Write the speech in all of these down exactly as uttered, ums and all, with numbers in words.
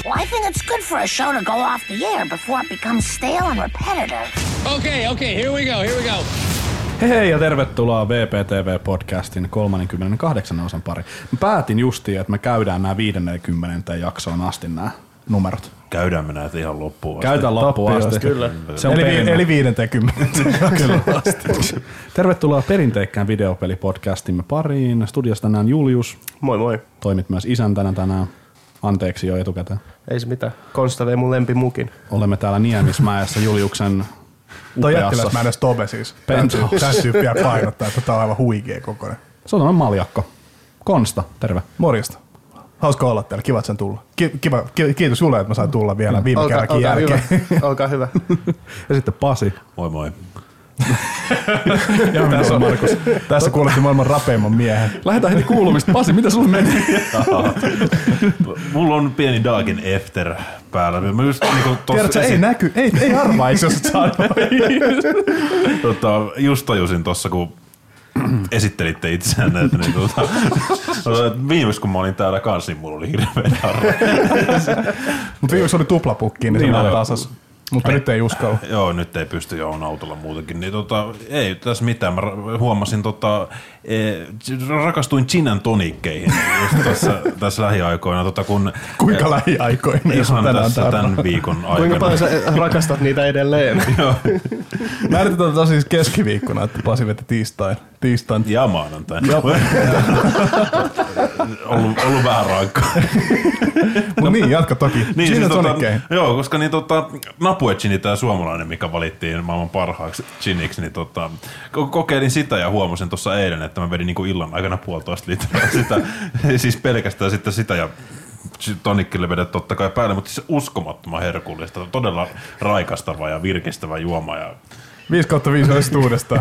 Well, I think it's good for a show to go off the air before it becomes stale and repetitive. Okay, okay, here we go, here we go. Hei hei ja tervetuloa V P T V-podcastin kolmekymmentäkahdeksan osan pari. Mä päätin justiin, että me käydään nämä viisikymmentä jaksoon asti nämä numerot. Käydään me näitä ihan loppuun asti. Käytään loppuun asti. Kyllä. Se on eli, perinne. eli viisikymmentä asti. Tervetuloa perinteikkään videopelipodcastimme pariin. Studiossa tänään Julius. Moi moi. Toimit myös isäntänä tänään. Anteeksi jo etukäteen. Ei se mitään. Konsta vei mun lempimukin. Olemme täällä Niemismäessä Juliuksen Toi upeassa jättiläs mä edes Tobe siis. Täytyy vielä painottaa, että tää on aivan huikea kokoinen. Se on maljakko. Konsta, terve. Morjesta. Hauska olla täällä, kiva, että sen tulla. Ki- kiva, ki- kiitos Jule, että mä sain tulla vielä viime olkaa, kerrankin olkaa jälkeen. Hyvä. Olkaa hyvä. Ja sitten Pasi. Moi moi. Ja tässä on Markus. Tässä kuulette maailman rapeimman miehen. Lähdetään heti kuulumista. Pasi, mitä sulle meni? Mulla on pieni Dagen Efter päällä. Mä just niinku Tiedätkö, ei näky, ei, ei arvaisi, jos et saa. tota, just tajusin tossa, kun esittelitte itseänne, että niin, tuota, viimeis kun mä olin täällä kanssa, niin mulla oli hirveä darra. Mutta viimeksi oli tuplapukkiin, niin, niin se oli tasas. Mutta nyt ei uskalla. Joo, nyt ei pysty jo autolla muutenkin. Niin, tota, ei tässä mitään. Mä huomasin, tota, e, rakastuin gin and tonikkeihin just tässä, tässä lähiaikoina. Tota, kun, Kuinka e, lähiaikoina? Ihan tässä tämän viikon aikana. Kuinka paljon sä rakastat niitä edelleen? Joo. Mä äänitetään taas siis keskiviikkona, että Pasi veti tiistain. tiistain. Ja maanantaina. ollut, ollut vähän rankkaa. Mutta niin, jatka toki. Niin, gin siis and tota, tonikkeihin. joo, koska niin, tota, Napue Gini, tämä suomalainen, mikä valittiin maailman parhaaksi giniksi, niin tota, kokeilin sitä ja huomasin tuossa eilen, että mä vedin niinku illan aikana puolitoista litraa sitä, siis pelkästään sitten sitä ja tonikkille vedet totta kai päälle, mutta siis uskomattoman herkullista, todella raikastava ja virkistävä juoma. Ja viisi kautta viisi olisi uudestaan.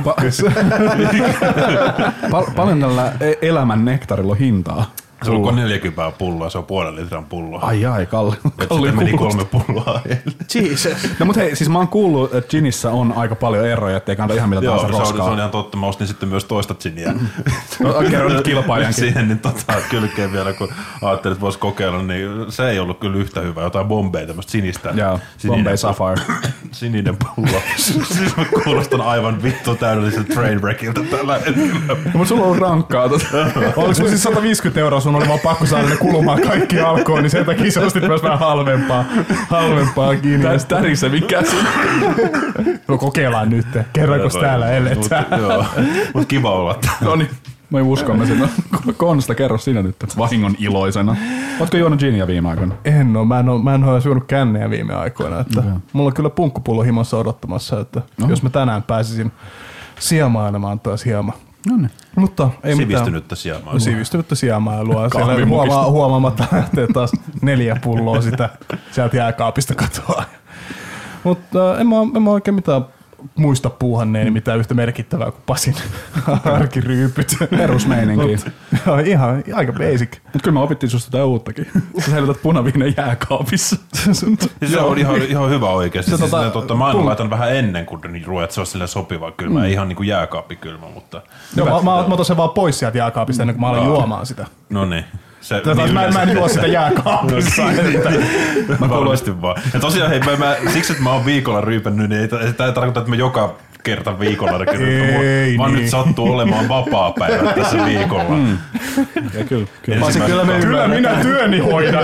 Pal- paljon tällä elämän nektarilla on hintaa. Se on neljäkymmentä pulloa, se on puolen litran pullo. Ai ai, kalli. Kalli meni kolme pulloa. Jesus. No mut hei, siis mä oon kuullut, että ginissä on aika paljon eroja, ettei kannata ihan mitä Joo, tahansa se on, roskaa. se on ihan totta. Mä ostin sitten myös toista giniä. No, kerro nyt kilpailijankin. Siihen niin tota, kylkeen vielä, kun ajattelin, että voisi kokeilla, niin se ei ollut kyllä yhtä hyvä. Jotain Bombay, tämmöistä sinistä. Joo, Bombay Sapphire. Sininen pullo. Siis mä kuulostan aivan vittu täydelliseltä trainwreckiltä tällä hetkellä. No, mut sulla on rankkaa tota. Oliko sun siis sata viisikymmentä euroa, sun oli vaan pakko saada ne kulumaan kaikki alkoon, niin sen takia sä ostit myös vähän halvempaa, halvempaa kiinni. Tärissä mikä sun? No kokeillaan nyt, kerrankos täällä eletään. Mut, joo, mut kiva olla. No niin, mä uskomme sinne. Konsta, kerro sinä nyt vahingon iloisena. Ootko juonut ginia viime aikoina? En oo, mä en oo, mä en oo juonut kännejä viime aikoina. Että okay. Mulla on kyllä punkkupullo himassa odottamassa, että no. Jos mä tänään pääsisin siemailemaan taas hieman. No niin. Mutta ei Sivistynyttä siemailua. Sivistynyttä siemailua. Siellä huomaa, huomaamatta lähtee taas neljä pulloa sitä sieltä jääkaapista katoaa. Mutta äh, en, mä, en mä oikein mitään muista puuhanneeni mitään yhtä merkittävää kuin Pasin arkiryypyt. Perusmeininki. Joo, ihan aika basic. Mut kyllä me opittiin susta jotain uuttakin. Sä säilytät punaviinen jääkaapissa. Se on ihan, ihan hyvä oikeesti. Se Siis tota, ne, totta, mä aina pul- laitan vähän ennen kuin niin ruoat, se on silleen sopiva kylmä. Mm. Ihan niinku jääkaappikylmä, mutta Joo, mä, mä, mä otan sen vaan pois sieltä jääkaapista ennen kuin mä aloin no. juomaan sitä. no niin. Se, Tätä, niin mä, mä en juo sitä jääkaapissa. Mä varmasti vaan. Ja tosiaan, hei, mä, mä, siksi, että mä oon viikolla ryypännyt, niin ei, ei, ei tarkoita, että mä joka kerta viikolla ryypän. Vaan niin. Nyt sattuu olemaan vapaa päivä tässä viikolla. Mm. Ja kyllä, kyllä. Pasi, kyllä, me kyllä minä työni hoidan.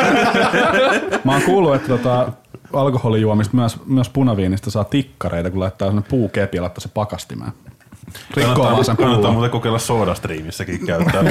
Mä oon kuullut, että tota, alkoholijuomista myös, myös punaviinistä saa tikkareita, kun laittaa sellainen puukepi ja laittaa se pakastimeen. Rikkoo vaan sen Kannattaa pullon. muuten kokeilla SodaStreamissäkin käyttää.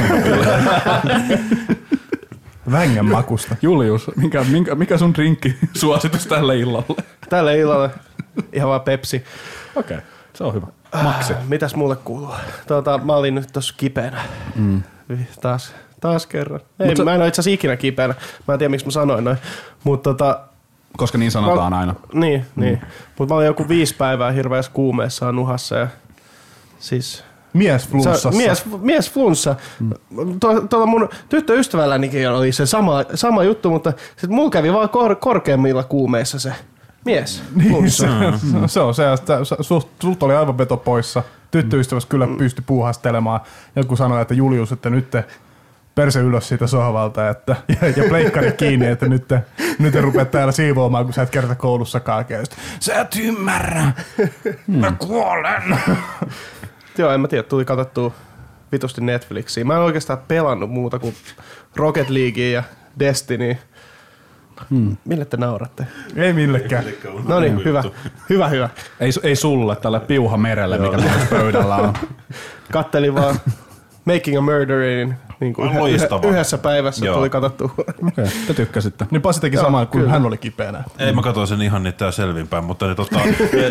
Vängän makusta. Julius, mikä, mikä, mikä sun drinkki suositus tälle illalle? Tälle illalle ihan vaan Pepsi. Okei, okay, se on hyvä. Maksi. Äh, mitäs mulle kuuluu? Tota, mä olin nyt tossa kipeänä. Mm. Taas, taas kerran. Ei, Mut mä en ole itse asiassa ikinä kipeänä. Mä en tiedä, miksi mä sanoin noin. Mut tota, koska niin sanotaan mä, aina. Niin, mm. niin. Mut mä olin joku viisi päivää hirveässä kuumeessa nuhassa ja siis... Mies flunssassa. Mies, mies flunssa. Mm. Tuolla to, mun tyttöystävällänikin oli se sama, sama juttu, mutta sit mulla kävi vaan kor, korkeammilla kuumeissa se mies flunssa. Niin, se, se on se, että sulta oli aivan veto poissa. Tyttöystävässä kyllä mm. pystyi puuhastelemaan. Joku sanoi, että Julius, että nyt perse ylös siitä sohvalta että, ja, ja pleikkari kiinni, että nyt, nyt en rupea täällä siivoamaan, kun sä et kerta koulussakaan käy. Sä et ymmärrä. Mä kuolen. Joo, en mä tiedä, tuli katsottua vitusti Netflixiin. Mä en oikeastaan pelannut muuta kuin Rocket Leaguea ja Destiny. Hmm. Mille te nauratte? Ei millekään. No niin, hyvä. Hyvä, hyvä. Ei, ei sulle, tälle piuha merelle, mikä tuossa pöydällä on. Kattelin vaan Making a Murderin niin kuin yhä, yhdessä päivässä. Joo. Tuli katsottua. Okei, okay, te tykkäsitte. Niin Pasi teki samaa kuin hän oli kipeänä. Ei, mä katsoin sen ihan niitä selvinpäin, mutta ne tota...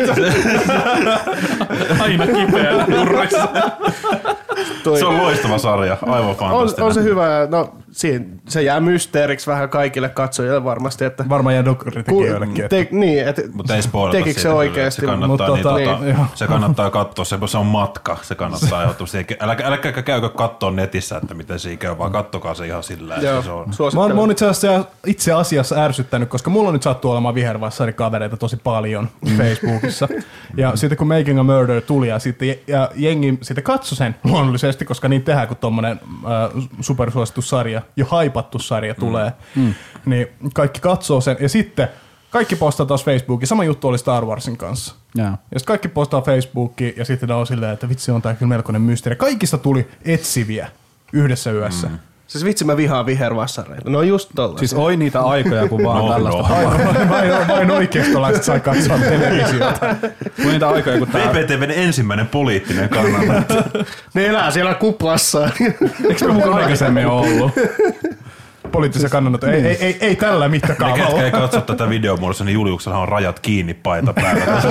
Aina kipeänä nurrissa. Toi, se on loistava sarja, aivan fantastinen. On, on se hyvä. No, siinä, se jää mysteeriksi vähän kaikille katsojille varmasti. Että varmaan jää dokkaritekijöillekin. Te, niin, että mutta ei spoilata tekikö se oikeasti? Se kannattaa, niin, tota, tota, niin. se kannattaa katsoa, se, se on matka, se kannattaa ehdottomasti. Älkää, älkää käykö katsoa netissä, että miten se käy, vaan kattokaa se ihan sillä. Joo, se on. Mä oon, mä oon itse asiassa, itse asiassa ärsyttänyt, koska mulla on nyt sattuu olemaan vihervassarikavereita tosi paljon Facebookissa. Ja sitten kun Making a Murder tuli ja, sitten, ja jengi sitten katsoi sen luonnollisesti, koska niin tehdään, kun tommonen äh, supersuosittu sarja, jo haipattu sarja tulee, mm. niin kaikki katsoo sen. Ja sitten kaikki postaa taas Facebookiin. Sama juttu oli Star Warsin kanssa. Yeah. Ja sitten kaikki postaa Facebookiin ja sitten ne on silleen, että vitsi on tää kyllä melkoinen mysteeri. Kaikista tuli etsiviä yhdessä yössä. Mm. Siis vitsi mä vihaan vihervassareita. No just tollaisia. Siis oi niitä aikoja, kun vaan no, tällaista. No. Vain, vain oikeistolaiset sai katsoa televisiota. Voi niitä aikoja, kun tää... V P T V:n ensimmäinen poliittinen kannanotto. Ne elää siellä kuplassa. Eikö me mukaan aikaisemmin ole ollut? Poliittisen kannanotto. Ei, ei, ei, ei tällä mittakaavalla. Ne ketkä ei katso tätä videomuodossa, niin Juliuksella on rajat kiinni paita päällä.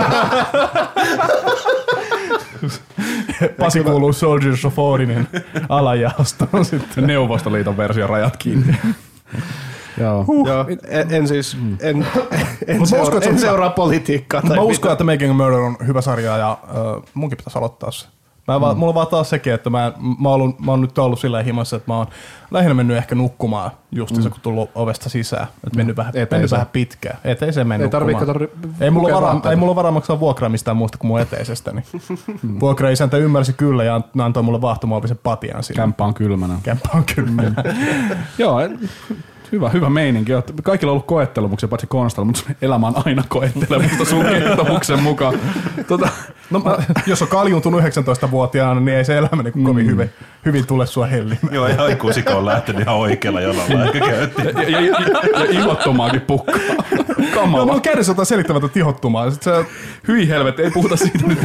Pasi kuuluu Soldiers of Odinin alajaostoon sitten. Neuvostoliiton versio rajat kiinni. Joo. Huh. Joo, en, en siis, en, en, seura, uskon, en seuraa politiikkaa. Mä uskon, että Making a Murder on hyvä sarja ja uh, munkin pitäisi aloittaa se. Mä vaan, mm. Mulla on vaan taas sekin, että mä, mä, olen, mä oon nyt ollut sillä himassa, että mä oon lähinnä mennyt ehkä nukkumaan justiinsa, mm. kun tullut ovesta sisään. Että mennyt vähän, mennyt vähän pitkään. Eteiseen mennyt ei nukkumaan. Tarvi, ei, mulla varaa, ei mulla varaa maksaa vuokraa mistään muusta kuin mun eteisestä. Niin. mm. Vuokraisäntä ymmärsi kyllä ja antoi mulle vaahtomuovisen patian siinä. Kämppä on kylmänä. Kämppä on kylmänä. Joo, hyvä, hyvä meininki. Kaikilla on ollut koettelemuksia, paitsi Konstalla, mutta elämä on aina koettelemusta sun kertomuksen mukaan. Tota, no, mä, jos on kaljuntunut yhdeksäntoistavuotiaana, niin ei se elämä niin kovin mm. hyvin, hyvin tule sua hellimään. Joo, ja aikuisika on lähtenyt ihan oikealla jonolla. Ehkä käytti. Ja, ja, ja, ja ihottumaakin pukkaa. Kamala. Joo, mulla kädessä jotain selittämättä ihottumaa. Se, hyi helvetti, ei puhuta siitä nyt.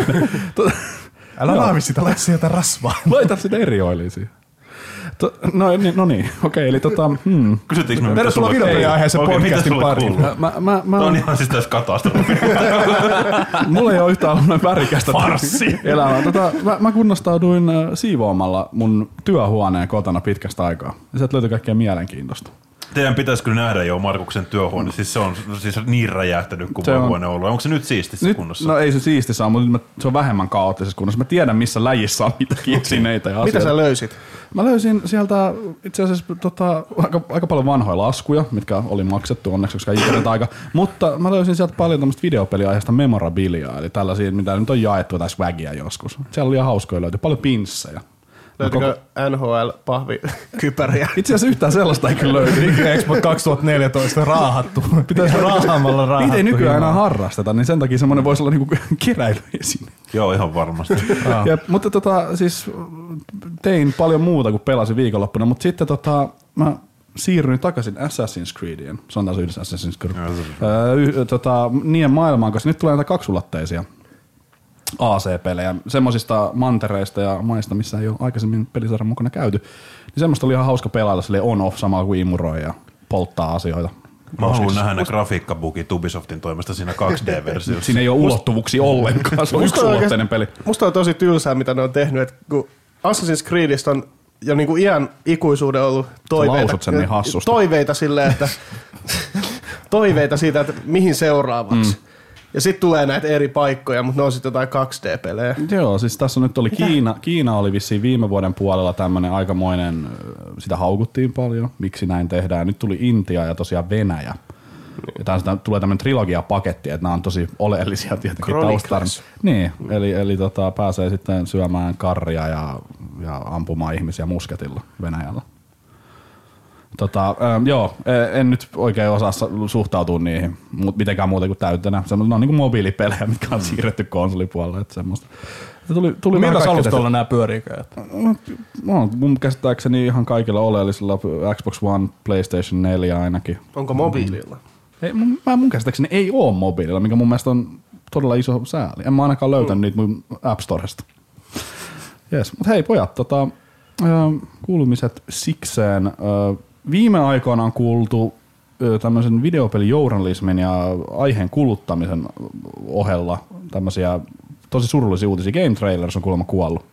Älä laavi sitä, laita sieltä rasvaa. Laita sitä eri oiliin siihen. To, no, niin, no niin, okei, eli tota... Hmm. Kysyttiinkö me, mitä tervetuloa videopeliaiheisen podcastin pariin. Mä, mä, mä, Tämä on ihan siis tässä katastrofi. Mulla ei ole yhtään ollut noin värikästä elämää. Tota, mä, mä kunnostauduin siivoamalla mun työhuoneen kotona pitkästä aikaa. Ja sieltä löytyi kaikkea mielenkiintoista. Teidän pitäisi kyllä nähdä jo Markuksen työhuone. Siis se on siis niin räjähtänyt kuin voi huone ollut. Onko se nyt siistissä nyt, kunnossa? No ei se siistissä ole, mutta se on vähemmän kaoottisessa kunnossa. Mä tiedän, missä lajissa on mitäkin esineitä ja asioita. Mitä sä löysit? Mä löysin sieltä itse asiassa tota, aika, aika paljon vanhoja laskuja, mitkä oli maksettu onneksi, koska internet-aika. Mutta mä löysin sieltä paljon tämmöistä videopeliaiheesta memorabiliaa, eli tällaisia, mitä nyt on jaettu tai swagia joskus. Siellä oli ihan hauskoja löytyy, paljon pinssejä. Löytyykö koko... N H L-pahvikypäriä? Itse asiassa yhtään sellaista ei kyllä löydy. Expo kaksituhattaneljätoista raahattu. Pitäisi raahaamalla raahattu. Niitä ei nykyään enää harrasteta, niin sen takia semmoinen voisi olla niinku keräilyesine. Joo, ihan varmasti. ja, mutta tota, siis tein paljon muuta kuin pelasin viikonloppuna, mutta sitten tota, mä siirryin takaisin Assassin's Creedien. Se on taas yhdessä Assassin's Creed. Öö, y, tota, niiden maailmaan, koska nyt tulee näitä kaksulatteisia A C-pelejä, semmosista mantereista ja maista, missä ei ole aikaisemmin pelisarjan mukana käyty. Niin semmoista oli ihan hauska pelailla silleen on-off samaa kuin imuroi ja polttaa asioita. Mä haluan nähdä ne grafiikkabugit Ubisoftin toimesta siinä kaksi D-versiossa. Siinä ei ole ulottuvuuksia ollenkaan, se on yksulotteinen peli. Musta on tosi tylsää, mitä ne on tehnyt, että kun Assassin's Creedistä on jo niinku iän ikuisuuden ollut toiveita, sen niin toiveita silleen, että toiveita siitä, että mihin seuraavaksi. Mm. Ja sitten tulee näitä eri paikkoja, mutta ne on sitten jotain kaksi D-pelejä. Joo, siis tässä nyt oli Kiina. Kiina oli vissiin viime vuoden puolella tämmöinen aikamoinen, sitä haukuttiin paljon, miksi näin tehdään. Nyt tuli Intia ja tosiaan Venäjä. Ja tästä tulee tämmöinen trilogiapaketti, että nämä on tosi oleellisia tietenkin taustalla. Niin, eli, eli tota, pääsee sitten syömään karria ja, ja ampumaan ihmisiä musketilla Venäjällä. Tota, ähm, joo, en nyt oikein osaa suhtautua niihin mut mitenkään muuta kuin täytänä. Ne on niinku mobiilipelejä, mitkä on siirretty konsolipuolelle. Että semmoista. Tuli, tuli Millä alustalla nämä pyöriikään? No, mun käsittääkseni ihan kaikilla oleellisilla Xbox One, PlayStation neljä ainakin. Onko mobiililla? Ei, mun, mun käsittääkseni ei oo mobiililla, mikä mun mielestä on todella iso sääli. En mä ainakaan löytänyt mm. niitä mun App Storesta. Yes. Mut hei pojat, tota, kuulumiset sikseen. Viime aikoina on kuultu tämmöisen videopelijournalismin ja aiheen kuluttamisen ohella tämmöisiä tosi surullisia uutisia. Game Trailers on kuulemma kuollut.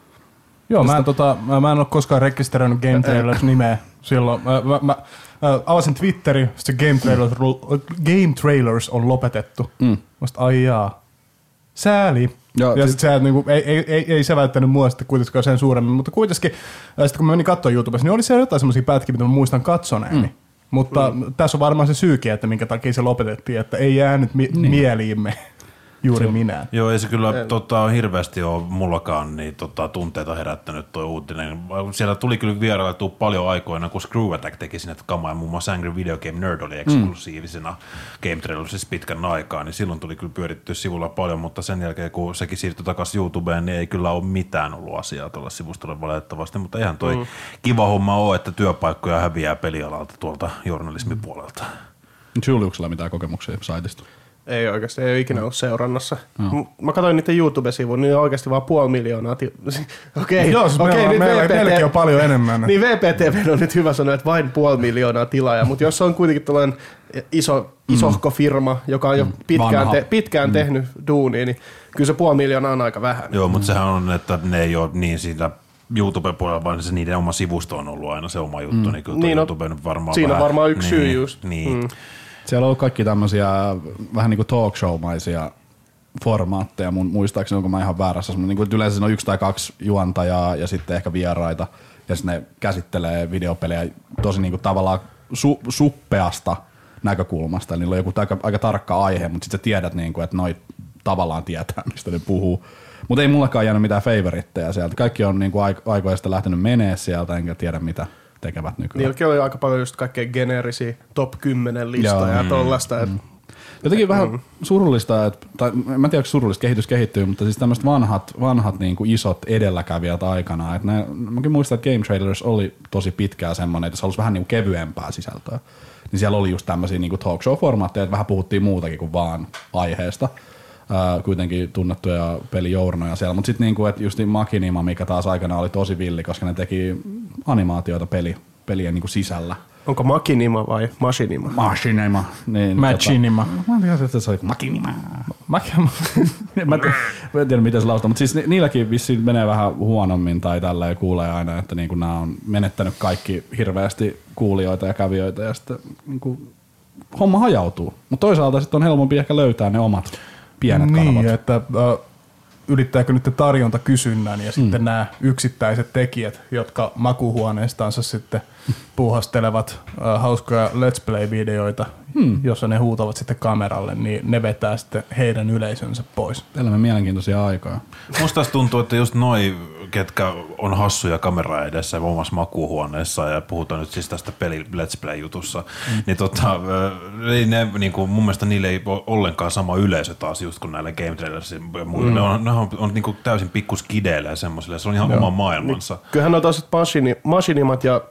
Joo, mä en, tota, mä, mä en ole koskaan rekisteröinyt Game Trailers nimeä silloin. Mä, mä, mä äh, avasin Twitterin, sitten Game Trailers, Game Trailers on lopetettu. Mm. Mä sit, ai jaa, sääli. Ja, ja sit se, niinku, ei, ei, ei, ei se välttänyt mua sitten kuitenkaan sen suuremmin, mutta kuitenkin, sitten kun mä menin katsoa YouTubessa, niin oli siellä jotain semmosia pätkiä, mitä mä muistan katsoneeni. Mm. Mutta mm. tässä on varmaan se syykin, että minkä takia se lopetettiin, että ei jäänyt mi- niin. mieliimme. Juuri se, minä. Joo, ei se kyllä tota, hirveästi ole mullakaan niin, tota, tunteita herättänyt tuo uutinen. Siellä tuli kyllä vierailtua paljon aikoina, kun Screw Attack teki sinne kamaa, ja muun muassa Angry Video Game Nerd oli eksklusiivisena mm. Game Trailersissa pitkän aikaa, niin silloin tuli kyllä pyörittyä sivulla paljon, mutta sen jälkeen, kun sekin siirtyi takaisin YouTubeen, niin ei kyllä ole mitään ollut asiaa tuolla sivustolla valitettavasti, mutta eihän toi mm. kiva homma ole, että työpaikkoja häviää pelialalta tuolta journalismipuolelta. Juliuksella mitään kokemuksia saitista? Ei oikeasti, ei ole ikinä ollut seurannassa. No. Mä katsoin niiden YouTube-sivun, niin oikeasti vaan puoli miljoonaa. Ti- Okei, okay. okay, okay, meillä, meilläkin on paljon enemmän. Niin V P T V on nyt hyvä sanoa, että vain puoli miljoonaa tilaajaa, mutta jos on kuitenkin tällainen iso, isohko firma, joka on jo pitkään, te- pitkään mm. tehnyt duunia, niin kyllä se puoli miljoonaa on aika vähän. Joo, mutta sehän on, että ne ei ole niin siitä YouTube-puolella, vaan se niiden oma sivusto on ollut aina se oma juttu, mm. niin kyllä niin YouTube on varmaan siinä vähän, on varmaan yksi niin, syy just. Niin. Mm. Siellä on ollut kaikki tämmöisiä vähän niin kuin talk show-maisia formaatteja, mun muistaakseni onko mä ihan väärässä. Niin kuin, yleensä siinä on yksi tai kaksi juontajaa ja sitten ehkä vieraita, ja sitten ne käsittelee videopelejä tosi niin kuin tavallaan su- suppeasta näkökulmasta. Eli niillä on joku aika, aika tarkka aihe, mutta sitten sä tiedät, niin kuin, että noi tavallaan tietää, mistä ne puhuu. Mutta ei mullakaan jäänyt mitään favoritteja sieltä. Kaikki on niin kuin aikoja sitten lähtenyt menee sieltä, enkä tiedä mitä tekevät nykyään. Niilläkin oli aika paljon just kaikkea geneerisiä top kymmenen listoja ja tollaista. Mm. Jotenkin vähän mm. surullista, että, tai mä en tiedä, onko surullista kehitys kehittyy, mutta siis tämmöiset vanhat, vanhat niin kuin isot edelläkävijät aikana. Että ne, mäkin muistan, että Game Trailers oli tosi pitkään semmoinen, että se halusi vähän niin kuin kevyempää sisältöä. Niin siellä oli just tämmöisiä niin kuin talk show-formaatteja, että vähän puhuttiin muutakin kuin vaan aiheesta. Ää, kuitenkin tunnettuja pelijournoja siellä, mutta sitten niinku, että just niin Machinima, mikä taas aikana oli tosi villi, koska ne teki animaatioita peli, pelien niinku sisällä. Onko Machinima vai Machinima? Machinima. Niin, Machinima. Tota, mä en tiedä, että se oli Machinima. Machinima. mä en tiedä, miten se laustaa, mutta siis ni, niilläkin vissiin menee vähän huonommin tai tällä ja kuulee aina, että niinku nämä on menettänyt kaikki hirveästi kuulijoita ja kävijöitä ja sitten niinku, homma hajautuu. Mutta toisaalta sitten on helpompi ehkä löytää ne omat pienet niin, kanavat. Että äh, ylittääkö nyt tarjonta kysynnän ja sitten mm. nämä yksittäiset tekijät, jotka makuuhuoneistansa sitten puuhastelevat äh, hauskoja Let's Play-videoita, mm. jossa ne huutavat sitten kameralle, niin ne vetää sitten heidän yleisönsä pois. Elämme mielenkiintoisia aikoja. Musta tuntuu, että just noi, ketkä on hassuja kamera edessä omassa makuuhuoneessa ja puhutaan nyt siis tästä peli Let's Play-jutussa, mm. niin tota, ei ne, niin kuin, mun mielestä niille ei ole ollenkaan sama yleisö taas just kuin näille Game Trailersille. Mm. Ne on, ne on, on niin kuin täysin pikkuskideille ja semmoisille, se on ihan Joo. oma maailmansa. Niin, kyllähän on tosiaan Machinimat ja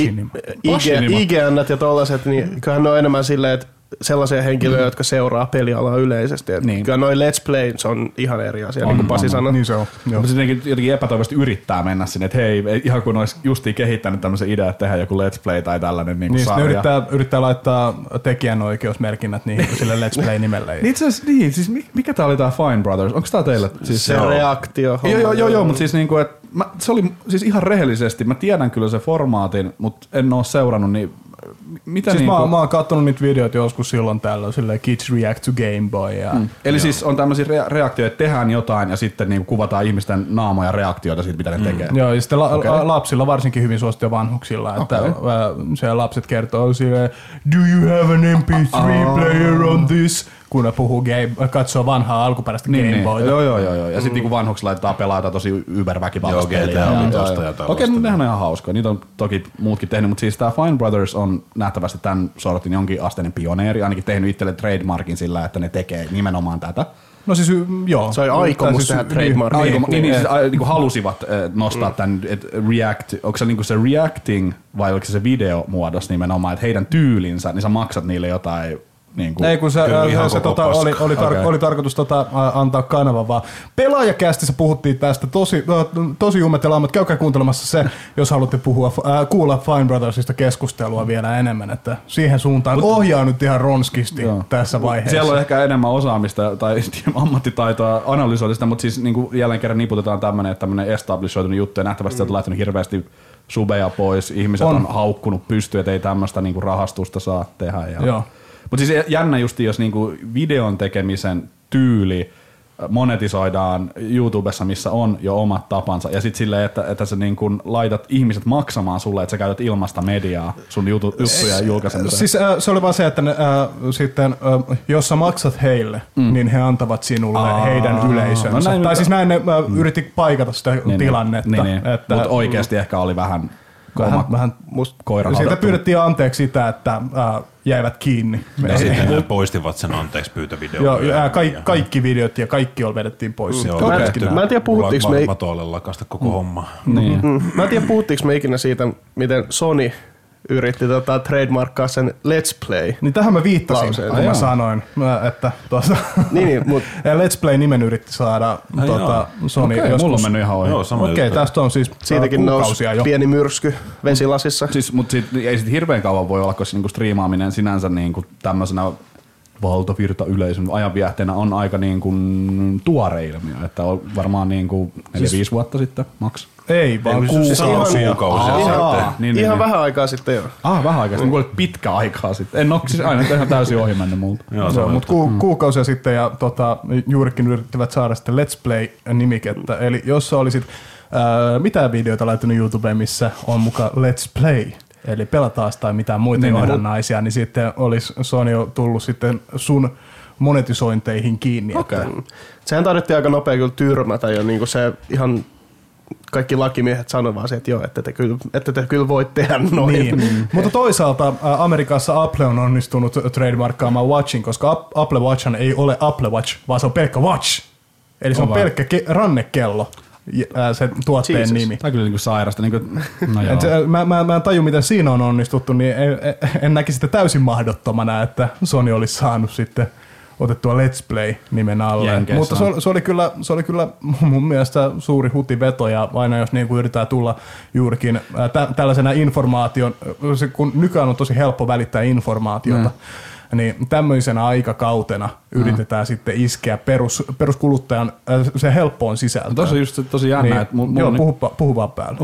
I G N ja tollaiset, niin kyllähän ne on enemmän silleen, että sellaisia henkilöitä, mm. jotka seuraa pelialaa yleisesti. Niin. Kyllä noi Let's Play on ihan eri asia, on, niin kuin Pasi sanoi. Niin se on. Mutta sitten jotenkin epätoivoisesti yrittää mennä sinne, että hei, ihan kun olisi justiin kehittänyt tämmöisen idean, että tehdään joku Let's Play tai tällainen niin niin, sarja. Yrittää, yrittää laittaa tekijänoikeusmerkinnät niihin sille Let's Play-nimelle. Niin itse asiassa, niin, siis mikä tää oli tää Fine Brothers? Onko tää teille? Siis se joo. reaktio. Joo, joo, joo, joo mutta siis niinku, että mä, se oli siis ihan rehellisesti, mä tiedän kyllä se formaatin, mutta en oo seurannut, niin mitä siis niinku... mä, mä oon kattonut niitä videoita joskus silloin tällöin, silleen Kids React to Game Boy. Ja, mm. Eli joo. siis on tämmöisiä rea- reaktioita, että tehdään jotain ja sitten niinku kuvataan ihmisten naamoja reaktioita siitä, mitä ne mm. tekee. Joo, ja sitten la- okay. lapsilla varsinkin hyvin suosittu vanhuksilla, että okay. se lapset kertoo silleen, do you have an M P three player on this? Kun ne puhuu game, katsoo vanhaa alkuperäistä niin, Game Boyta. Niin. Joo, joo, joo. Ja sitten niinku vanhuksilla laitetaan pelata tosi yberväkivaltaista peliä. Okei, mutta nehän on ihan hauskoja. Niitä on toki muutkin tehnyt, mutta siis tää Fine Brothers on nähtävästi tämän sortin jonkin asteinen pioneeri, ainakin tehnyt itselle trademarkin sillä, että ne tekee nimenomaan tätä. No siis joo. Se on aikomus tehdä trademarkin. Niin, niin, niin siis niinku halusivat nostaa mm. tämän, että react, onko se niinku se reacting vai oliko se se videomuodos nimenomaan, että heidän tyylinsä, niin sä maksat niille jotain. Niin kuin, ei kun se, se, se tota, oli, oli, tar- okay. oli tarkoitus tota, antaa kanava vaan. Pelaajakästissä puhuttiin tästä tosi, tosi jumettelaa, mutta käykää kuuntelemassa se, jos haluatte puhua, äh, kuulla Fine Brothersista keskustelua vielä enemmän, että siihen suuntaan ohjaa nyt ihan ronskisti joo. tässä vaiheessa. Siellä on ehkä enemmän osaamista tai ammattitaitoa analysoida sitä, mutta siis niin kuin jälleen kerran niputetaan tämmöinen, että tämmöinen establishoitunut juttu ja nähtävästi mm. sieltä on lähtenyt hirveästi subeja pois, ihmiset on, on haukkunut pystyyn, että ei tämmöistä niin kuin rahastusta saa tehdä. Ja joo. Mutta siis jännä justi, jos niinku videon tekemisen tyyli monetisoidaan YouTubessa, missä on jo omat tapansa, ja sitten silleen, että, että sä niinku laitat ihmiset maksamaan sulle, että sä käytät ilmasta mediaa sun jutu, juttuja julkaisemiseen. Siis äh, se oli vaan se, että ne, äh, sitten, äh, jos sä maksat heille, mm. niin he antavat sinulle Aa, heidän yleisönsä. No tai siis näin ne äh, mm. yritti paikata sitä niin, tilannetta. Niin, niin. Mutta oikeasti mm. ehkä oli vähän... Vähän, vähän koiran siitä pyydettiin anteeksi sitä, että äh, jäivät kiinni. Ja sitten ne poistivat sen anteeksi pyytövideon. Joo, ja kaikki, kaikki videot ja kaikki vedettiin pois. Mm. Joo, okay. Mä en tiedä puhuttiinko me... Vatoille lakasta koko mm. homma. Niin. Mm. Mä en tiedä puhuttiinko me ikinä siitä, miten Sony yritti tota trademarkkaa sen Let's Play. Niin tähän mä viittasin, lauseen. kun mä sanoin, että tuossa niin, niin, mut... Let's Play nimen yritti saada tuota, Sony okay, joskus. Mulla on mennyt ihan ohi. Okei, okay, tästä on siis siitäkin nousi pieni myrsky vesilasissa. Siis, mutta sit, ei sit hirveän kauan voi olla, koska niinku striimaaminen sinänsä niinku tämmöisenä valtavirta yleisön ajanviehteenä on aika niinku tuore ilmiö, että on varmaan niinku neljä viisi vuotta sitten maks. Ei, vaan kuukausia. Ihan, niin, ihan niin, vähän aikaa sitten jo. Ah, vähän aikaa sitten. Kuulet pitkä aikaa sitten. En ole siis aina ihan täysin ohi mennyt multa. Joo, Joo, mutta ku, mm. kuukausia sitten ja tota, juurikin yrittivät saada sitten Let's Play-nimikettä. Eli jos sä olisit äh, mitään videoita laittanut YouTubeen, missä on mukaan Let's Play, eli pelataas tai mitään muita niin, johdannaisia, niin sitten olisi Sony tullut sitten sun monetisointeihin kiinni. Okay. Että... Sehän taidettiin aika nopea kyllä tyrmätä jo niin kuin se ihan... Kaikki lakimiehet sanovat vaan se, että joo, että te kyllä, että te kyllä voit tehdä noin. Niin. Mm. Mutta toisaalta Amerikassa Apple on onnistunut trademarkkaamaan Watchin, koska Apple Watch ei ole Apple Watch, vaan se on pelkkä Watch. Eli se on, on pelkkä ke- rannekello, se tuotteen Jesus. nimi. Tämä on kyllä niin kuin sairasta. Niin kuin, no mä, mä, mä en taju, miten siinä on onnistuttu, niin en, en näkisi sitä täysin mahdottomana, että Sony olisi saanut sitten otettua Let's Play-nimen alle. Jenkeissä. Mutta se oli, se, oli kyllä, se oli kyllä mun mielestä suuri hutiveto, ja aina jos niin kuin yritetään tulla juurikin tä, tällaisena informaation, se, kun nykyään on tosi helppo välittää informaatiota, mm. niin tämmöisenä aikakautena mm. yritetään sitten iskeä perus, peruskuluttajan se helppoon sisältöön. No, tosi just tosi jännä. Niin, että mun, joo, mun, puhu, puhu vaan päällä.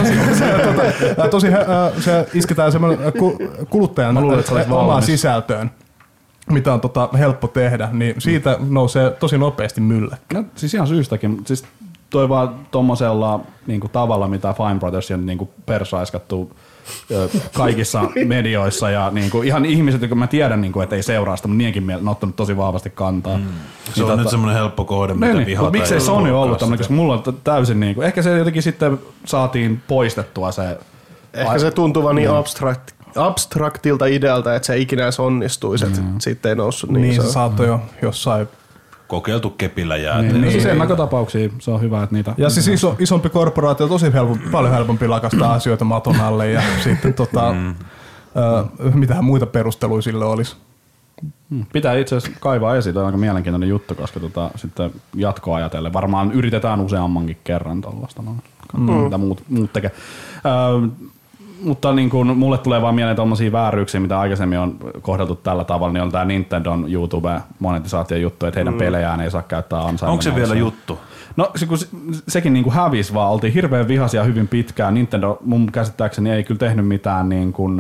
se, tosi, se isketään semmoinen kuluttajan omaan sisältöön, mitä on tota helppo tehdä, niin siitä nousee tosi nopeasti mylläkkä. No, siis ihan syystäkin. Siis toi vaan tommosella niinku tavalla, mitä Fine Brothers on niinku persaiskattu kaikissa medioissa ja niinku ihan ihmiset, jotka mä tiedän, niinku, että ei seuraa sitä, mutta niinkin mieltä on ottanut tosi vahvasti kantaa. Mm. Se niin on tota, nyt semmoinen helppo kohde, mitä niin, vihataan. Miksei Sony ollut tämmöinen, koska mulla on täysin niinku, ehkä se jotenkin sitten saatiin poistettua se. Ehkä se tuntuu vaan niin mm. abstrakt. abstraktilta idealta, että se ei ikinä edes onnistuisi, mm. että siitä ei noussut niin. Niin se, se saattoi jo jossain kokeiltu kepillä jäätä. Niin, niin. Siis ennakkotapauksia, se on hyvä, että niitä... Ja siis iso, isompi korporaatio on tosi helpompi, paljon helpompi lakastaa asioita maton alle ja sitten tota, mm. ö, mitähän muita perusteluja sille olisi. Pitää itse asiassa kaivaa esiin, tämä on aika mielenkiintoinen juttu, koska tota, sitten jatkoa ajatellen varmaan yritetään useammankin kerran tuollaista, mm. mitä muut, muut tekee. Ö, Mutta niin kun mulle tulee vaan mieleen tommosia vääryyksiä, mitä aikaisemmin on kohdeltu tällä tavalla, niin on tää Nintendon YouTube-monetisaation juttu, että heidän mm. pelejään ei saa käyttää ansaimenoissa. Onko se vielä juttu? No se, kun se, sekin niin kuin hävisi vaan, oltiin hirveän vihaisia hyvin pitkään. Nintendo mun käsittääkseni ei kyllä tehnyt mitään niin kuin,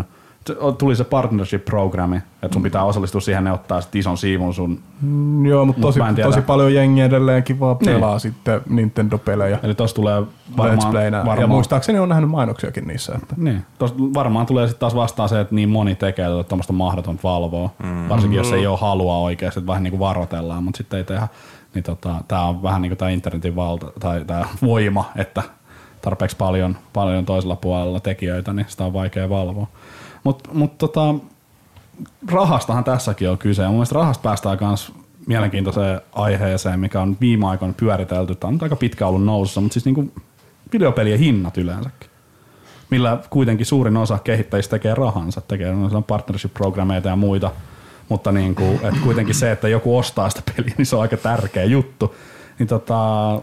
tuli se partnership-programmi, että sun pitää osallistua siihen, ne ottaa sit ison siivun sun... Mm, joo, mutta tosi, mut tosi paljon jengiä edelleenkin vaan pelaa niin. sitten Nintendo-pelejä. Eli tossa tulee varmaan... varmaan ja muistaakseni on nähnyt mainoksiakin niissä. Että. Niin, tossa varmaan tulee sitten taas vastaan se, että niin moni tekee tuommoista mahdotonta valvoa. Mm. Varsinkin jos ei ole halua oikeasti, että vähän niin kuin varoitellaan, mutta sitten ei tehdä. Niin tota, tää on vähän niin kuin tää internetin valta, tai tää voima, että tarpeeksi paljon, paljon toisella puolella tekijöitä, niin sitä on vaikea valvoa. Mutta mut tota, rahastahan tässäkin on kyse. Mun mielestä rahasta päästään myös mielenkiintoiseen aiheeseen, mikä on viime aikoina pyöritelty. Tämä on aika pitkä ollut nousussa, mutta siis niinku videopelien hinnat yleensäkin. Millä kuitenkin suurin osa kehittäjistä tekee rahansa, tekee partnership-programmeita ja muita. Mutta niinku, et kuitenkin se, että joku ostaa sitä peliä, niin se on aika tärkeä juttu. Niin tota,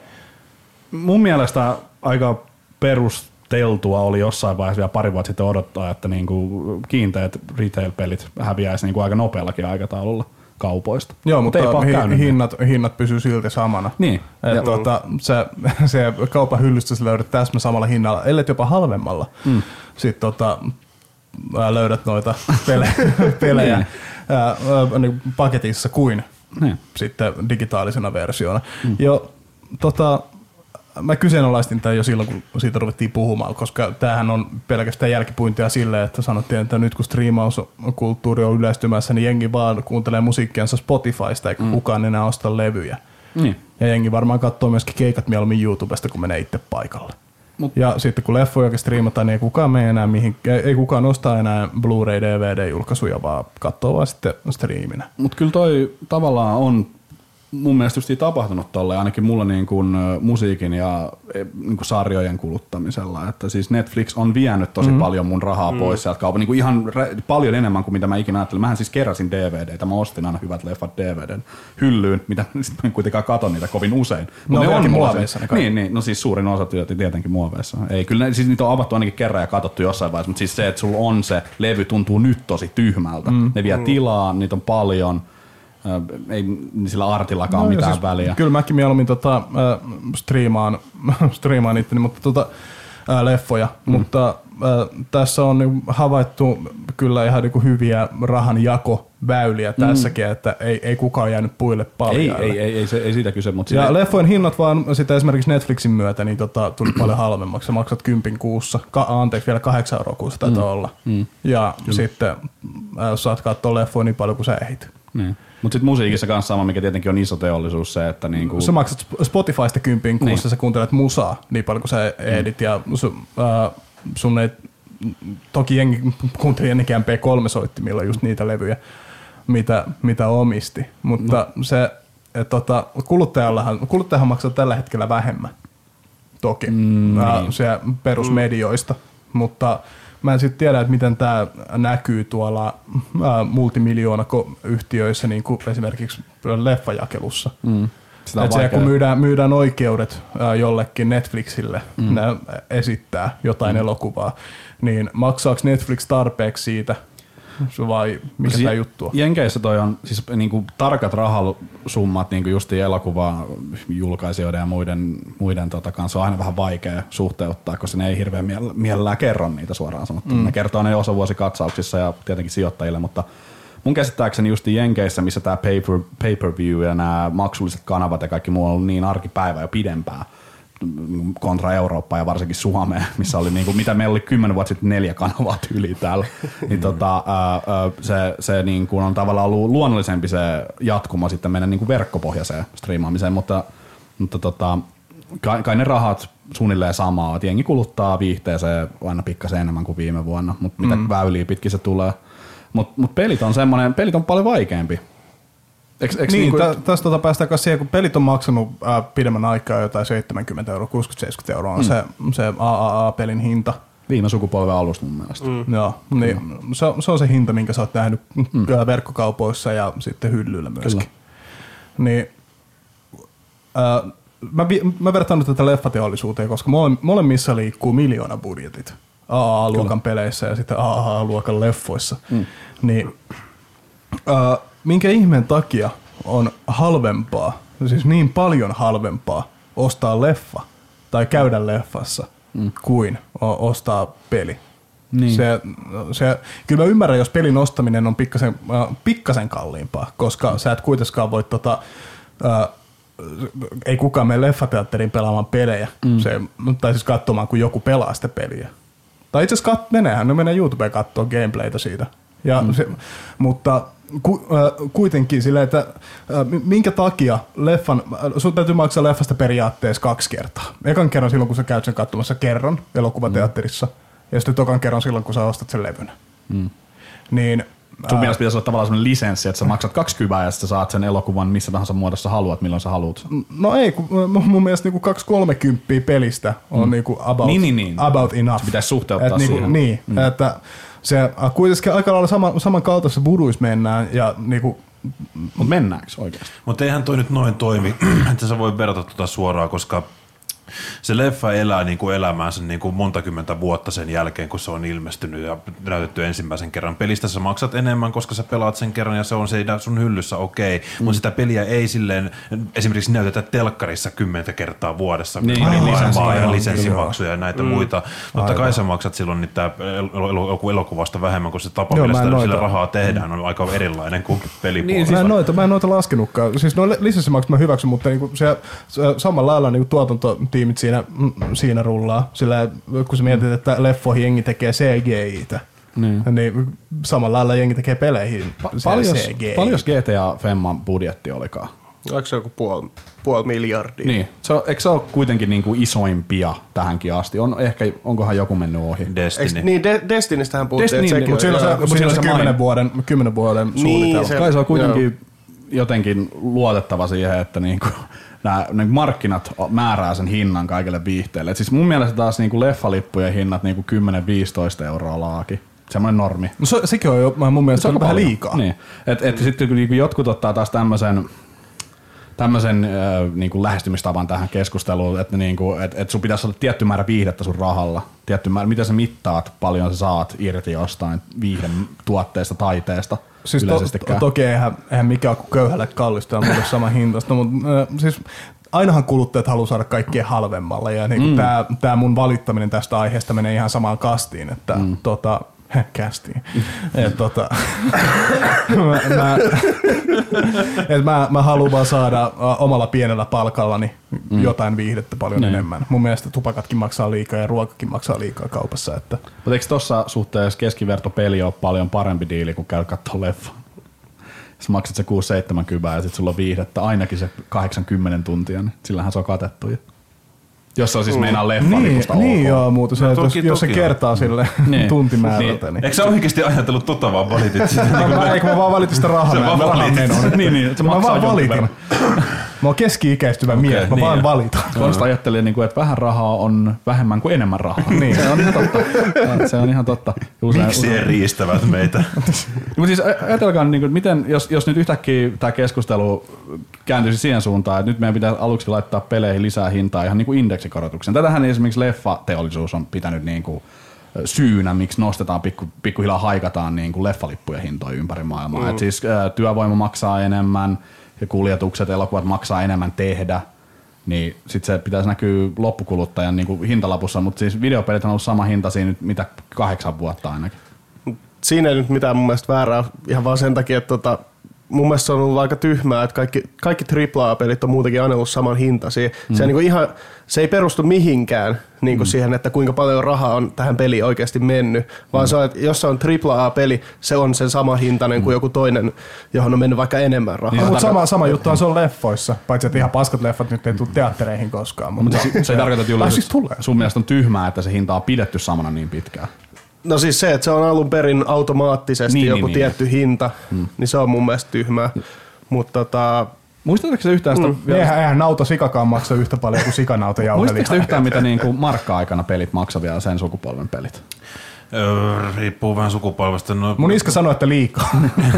mun mielestä aika perusteltua oli jossain vaiheessa vielä pari vuotta sitten odottaa, että niinku kiinteät retail-pelit häviäisi niinku aika nopeallakin aikataululla kaupoista. Joo, mutta hi- hinnat, hinnat pysyy silti samana. Niin. Et tuota, se, se kaupan hyllystä sä löydät täsmä samalla hinnalla, ellei jopa halvemmalla. Mm. Sitten tota, löydät noita pelejä, pelejä niin. ää, ää, niin paketissa kuin niin. sitten digitaalisena versiona. Mm. Jo, tota, mä kyseenalaistin tämän jo silloin, kun siitä ruvettiin puhumaan, koska tämähän on pelkästään jälkipuintia silleen, että sanottiin, että nyt kun striimauskulttuuri on yleistymässä, niin jengi vaan kuuntelee musiikkiansa Spotifysta, eikä mm. kukaan enää osta levyjä. Mm. Ja jengi varmaan katsoo myöskin keikat mieluummin YouTubesta, kun menee itse paikalle. Mut. Ja sitten kun leffojakin striimataan, niin ei kukaan mene enää mihin, ei kukaan ostaa enää Blu-ray D V D-julkaisuja, vaan katsoo vaan sitten striiminä. Mutta kyllä toi tavallaan on mun mielestä just tapahtunut tolleen, ainakin mulla niin kuin musiikin ja niin kuin sarjojen kuluttamisella, että siis Netflix on vienyt tosi mm. paljon mun rahaa mm. pois sieltä kaupan, niin kuin ihan re- paljon enemmän kuin mitä mä ikinä ajattelin. Mähän siis keräsin D V D:tä, mä ostin aina hyvät leffat D V D:n hyllyyn, mitä sitten en kuitenkaan katon niitä kovin usein. No, ne on muoveissa. Niin, niin, no siis suurin osa työtä tietenkin muoveissa. Ei, kyllä siis niitä on avattu ainakin kerran ja katsottu jossain vaiheessa, mutta siis se, että sulla on se levy, tuntuu nyt tosi tyhmältä. Mm. Ne vie mm. tilaa, niitä on paljon. Ei sillä artillakaan no, mitään siis, väliä. Kyllä mäkin mieluummin tota, äh, striimaan, striimaan itteni, mutta tota, äh, leffoja, mm. mutta äh, tässä on niin, havaittu kyllä ihan niin, hyviä rahanjakoväyliä mm. tässäkin, että ei, ei kukaan jäänyt puille paljon. Ei, ei, ei, ei, se, ei siitä kyse. Mutta ja ei... leffojen hinnat vaan sitä esimerkiksi Netflixin myötä niin tota, tuli paljon halvemmaksi. Sä maksat kympin kuussa, ka- anteeksi vielä kahdeksan euroa kuussa taitaa mm. olla. Mm. Ja kyllä. Sitten äh, saat katsoa leffoja niin paljon kuin sä ehdit. Niin. Mutta sitten musiikissa kanssa sama, mikä tietenkin on iso teollisuus se, että niinku... Sä maksat Spotifysta kympin kuussa, niin. Sä kuuntelet musaa niin paljon kuin sä ehdit, mm. ja su, äh, sun ei... Toki jengi kuunteli ennenkin M P kolme soittimilla just niitä levyjä, mitä, mitä omisti, mutta no. se, et, tota, kuluttajallahan, kuluttajahan maksaa tällä hetkellä vähemmän, toki, mm, äh, niin. se perusmedioista, mm. mutta... Mä en sitten tiedä, että miten tämä näkyy tuolla ää, multimiljoonayhtiöissä, niin kuin esimerkiksi leffajakelussa. Mm. Et se, kun myydään, myydään oikeudet ää, jollekin Netflixille, mm. ne esittää jotain mm. elokuvaa, niin maksaako Netflix tarpeeksi siitä? Vai mikä tämä juttu on? Jenkeissä toi on siis niinku tarkat rahasummat niinku justi elokuvaa julkaisijoiden ja muiden, muiden tota kanssa on aina vähän vaikea suhteuttaa, koska ne ei hirveän mielellään kerro niitä suoraan sanottuna. Mm. Ne kertoo ne osavvuosikatsauksissa ja tietenkin sijoittajille, mutta mun käsittääkseni justi Jenkeissä, missä tämä pay-per, pay-per-view ja nämä maksulliset kanavat ja kaikki muu on ollut niin arkipäivä jo pidempään kontra Eurooppaa ja varsinkin Suomea, missä oli niinku, mitä meillä oli kymmenen vuotta sitten neljä kanavaa yli täällä, niin tota, ää, se, se niinku on tavallaan ollut luonnollisempi se jatkuma sitten meidän niinku verkkopohjaiseen striimaamiseen, mutta, mutta tota, kai, kai ne rahat suunnilleen samaa, että jengi kuluttaa viihteeseen aina pikkasen enemmän kuin viime vuonna, mutta mitä mm. väyliä pitkin se tulee. Mutta mut pelit on semmoinen, pelit on paljon vaikeampi. Eks, eks niin, niinku... tä, tästä tota päästään kanssa siihen, kun pelit on maksanut äh, pidemmän aikaa jotain seitsemänkymmentä euroa, kuusikymmentä seitsemänkymmentä euroa on mm. se, se A A A-pelin hinta. Viime sukupolven alusta mun mielestä. Mm. Joo, niin mm. se, se on se hinta, minkä sä oot nähnyt mm. verkkokaupoissa ja sitten hyllyillä myöskin. Kyllä. Niin, äh, mä, mä vertaan nyt tätä leffateollisuuteen, koska mole, molemmissa liikkuu miljoona budjetit A A A-luokan Kyllä. peleissä ja sitten A A A-luokan leffoissa. Mm. Niin, äh, minkä ihmeen takia on halvempaa, siis niin paljon halvempaa ostaa leffa tai käydä leffassa mm. kuin ostaa peli. Niin. Se, se, kyllä mä ymmärrän, jos pelin ostaminen on pikkasen, äh, pikkasen kalliimpaa, koska mm. sä et kuitenkaan voi tota, äh, ei kukaan mene leffateatteriin pelaamaan pelejä, mm. se, tai siis katsomaan, kun joku pelaa sitä peliä. Tai itse asiassa kat, meneehän, ne menee YouTubeen katsoa gameplaytä siitä. Ja mm. se, mutta ku, äh, kuitenkin silleen, että äh, minkä takia leffan, äh, sun täytyy maksaa leffasta periaatteessa kaksi kertaa. Ekan kerran silloin, kun sä käyt sen katsomassa kerran elokuvateatterissa, mm. ja sitten tokan kerran silloin, kun sä ostat sen levyn. Mm. Niin, sun äh, mielestä pitäisi olla tavallaan sellainen lisenssi, että sä maksat kaksi kybää ja sitten saat sen elokuvan missä tahansa muodossa haluat, milloin sä haluat. No ei, kun mun mielestä niinku kaksi kolmekymppiä pelistä on mm. niinku about, niin, niin, niin. about enough. Se pitäisi suhteuttaa Et siihen. Niinku, niin, mm. että se kuitenkin aika lailla sama, samankaltaisessa buduissa mennään ja niinku. Mut mennäänkö oikeasti? Mutta eihän toi nyt noin toimi, että sä voi verrata tuota suoraan, koska se leffa elää niin kuin elämäänsä niin kuin monta kymmentä vuotta sen jälkeen, kun se on ilmestynyt ja näytetty ensimmäisen kerran. Pelistä sä maksat enemmän, koska sä pelaat sen kerran ja se on se sun hyllyssä okei, okay, mm. mutta sitä peliä ei silleen esimerkiksi näytetä telkkarissa kymmentä kertaa vuodessa, niin, vaan lisenssi- ja lisenssimaksuja ja näitä mm. muita. Totta kai sä maksat silloin niitä elokuvasta vähemmän, kun se tapa, Joo, millä sitä, sillä rahaa tehdään, on aika erilainen kuin pelipuolella. Niin, siis mä, en noita, mä en noita laskenutkaan. Siis no lisenssimaksut mä hyväksyn, mutta niinku se, se samalla lailla niinku tuotanto tiimit siinä, siinä rullaa. Sillä kun sä mietit, että leffoihin jengi tekee C G I-tä, niin, niin samalla lailla jengi tekee peleihin pa- paljos, C G I. Paljos G T A Femman budjetti olikaan? Oliko se joku puoli, puoli miljardia? Niin. Se on, eikö se ole kuitenkin niinku isoimpia tähänkin asti? On, ehkä, onkohan joku mennyt ohi? Destiny. Eikö, niin, De- Destinystähän puhuttiin. Destiny, mutta siinä on se, se, se kymmenen vuoden, kymmenen vuoden niin, suunnitelma. Se, Kai se on kuitenkin joo. jotenkin luotettava siihen, että niinku nämä niin markkinat määrää sen hinnan kaikille viihteille. Et siis mun mielestä taas niinku leffalippujen hinnat niinku kymmenen viisitoista euroa laaki. Semmoinen normi. No se, sekin on jo mun mielestä se on vähän liikaa. Niin. Et, et sitten kun niinku jotkut ottaa taas tämmöisen tämmöisen äh, niinku lähestymistavan tähän keskusteluun, että niinku, et, et sun pitäisi olla tietty määrä viihdettä sun rahalla. Tietty määrä, miten sä mittaat, paljon sä saat irti jostain viihden tuotteesta, taiteesta. Siis to, to, toki eihän, eihän mikään kuin köyhälle kallista ja mulle sama hintasta, mutta äh, siis ainahan kuluttajat haluaa saada kaikkea halvemmalla ja niin mm. tämä tää mun valittaminen tästä aiheesta menee ihan samaan kastiin, että mm. tota, kästiin. Et, tota, mä, mä, et mä, mä haluan vaan saada omalla pienellä palkallani mm. jotain viihdettä paljon mm. enemmän. Mun mielestä tupakatkin maksaa liikaa ja ruokakin maksaa liikaa kaupassa. Että. Mutta eikö tuossa suhteessa keskivertopeli ole paljon parempi diili, kun käy katsoa leffa? Sä maksat se kuusi seitsemän kybää ja sit sulla on viihdettä ainakin se kahdeksankymmentä tuntia, niin sillähän se on katettu. Jos se on siis meinaa leffalipusta niin, ok. Niin joo, mutta se, no, toki, jos, jos se kertaa sille niin. tuntimäärältä. Niin. Niin. Eikö sä oikeasti ajatellut tota vaan valitit sitä? Mä, eikö mä vaan valitin sitä rahaa. Sä vaan valitit. Niin, niin. Se mä vaan valitin. Mä oon keski-ikäistyvä okay, mies, mä niin vaan valitan. Konsta ajattelin, että vähän rahaa on vähemmän kuin enemmän rahaa. Niin. Se on ihan totta. Se on ihan totta. Usein, Miksi usein riistävät meitä? Mutta siis ajatelkaa, miten, jos, jos nyt yhtäkkiä tämä keskustelu kääntyisi siihen suuntaan, että nyt meidän pitää aluksi laittaa peleihin lisää hintaa ihan niin kuin indeksikorotuksen. Tätähän esimerkiksi leffateollisuus on pitänyt niin kuin syynä, miksi nostetaan pikku, pikkuhiljaa haikataan niin kuin leffalippujen hintoja ympäri maailmaa. Mm. Et siis ä, työvoima maksaa enemmän ja kuljetukset, elokuvat maksaa enemmän tehdä, niin sitten se pitäisi näkyä loppukuluttajan niin kuin hintalapussa, mutta siis videopelit on ollut sama hinta siinä nyt mitä kahdeksan vuotta ainakin. Siinä ei nyt mitään mun mielestä väärää, ihan vaan sen takia, että tota, mun mielestä se on ollut aika tyhmää, että kaikki, kaikki triple A-pelit on muutenkin aina ollut saman hintaisia. Mm. Se, niin ihan, se ei perustu mihinkään niin mm. siihen, että kuinka paljon rahaa on tähän peliin oikeasti mennyt, vaan mm. se on, että jos se on triple A-peli, se on sen sama hintainen mm. kuin joku toinen, johon on mennyt vaikka enemmän rahaa. Niin, mutta sama, sama juttu on se on leffoissa, paitsi että ihan paskat leffat nyt ei tule teattereihin koskaan. Mutta mutta se, se ei tarkoita, että Julius, siis sun mielestä on tyhmää, että se hinta on pidetty samana niin pitkään. No siis se, että se on alun perin automaattisesti niin, joku niin, tietty niin. hinta, hmm. niin se on mun mielestä tyhmää. Mutta tota... Muistatko se yhtään sitä... Mm. Eihän, eihän nauta sikakaan maksa yhtä paljon kuin sikanauta jauhelihaa. Muistatko yhtään, mitä niinku markka-aikana pelit maksaa vielä sen sukupolven pelit? Öö, riippuu vähän sukupolvesta. No, mun iskä sanoi, että liikaa.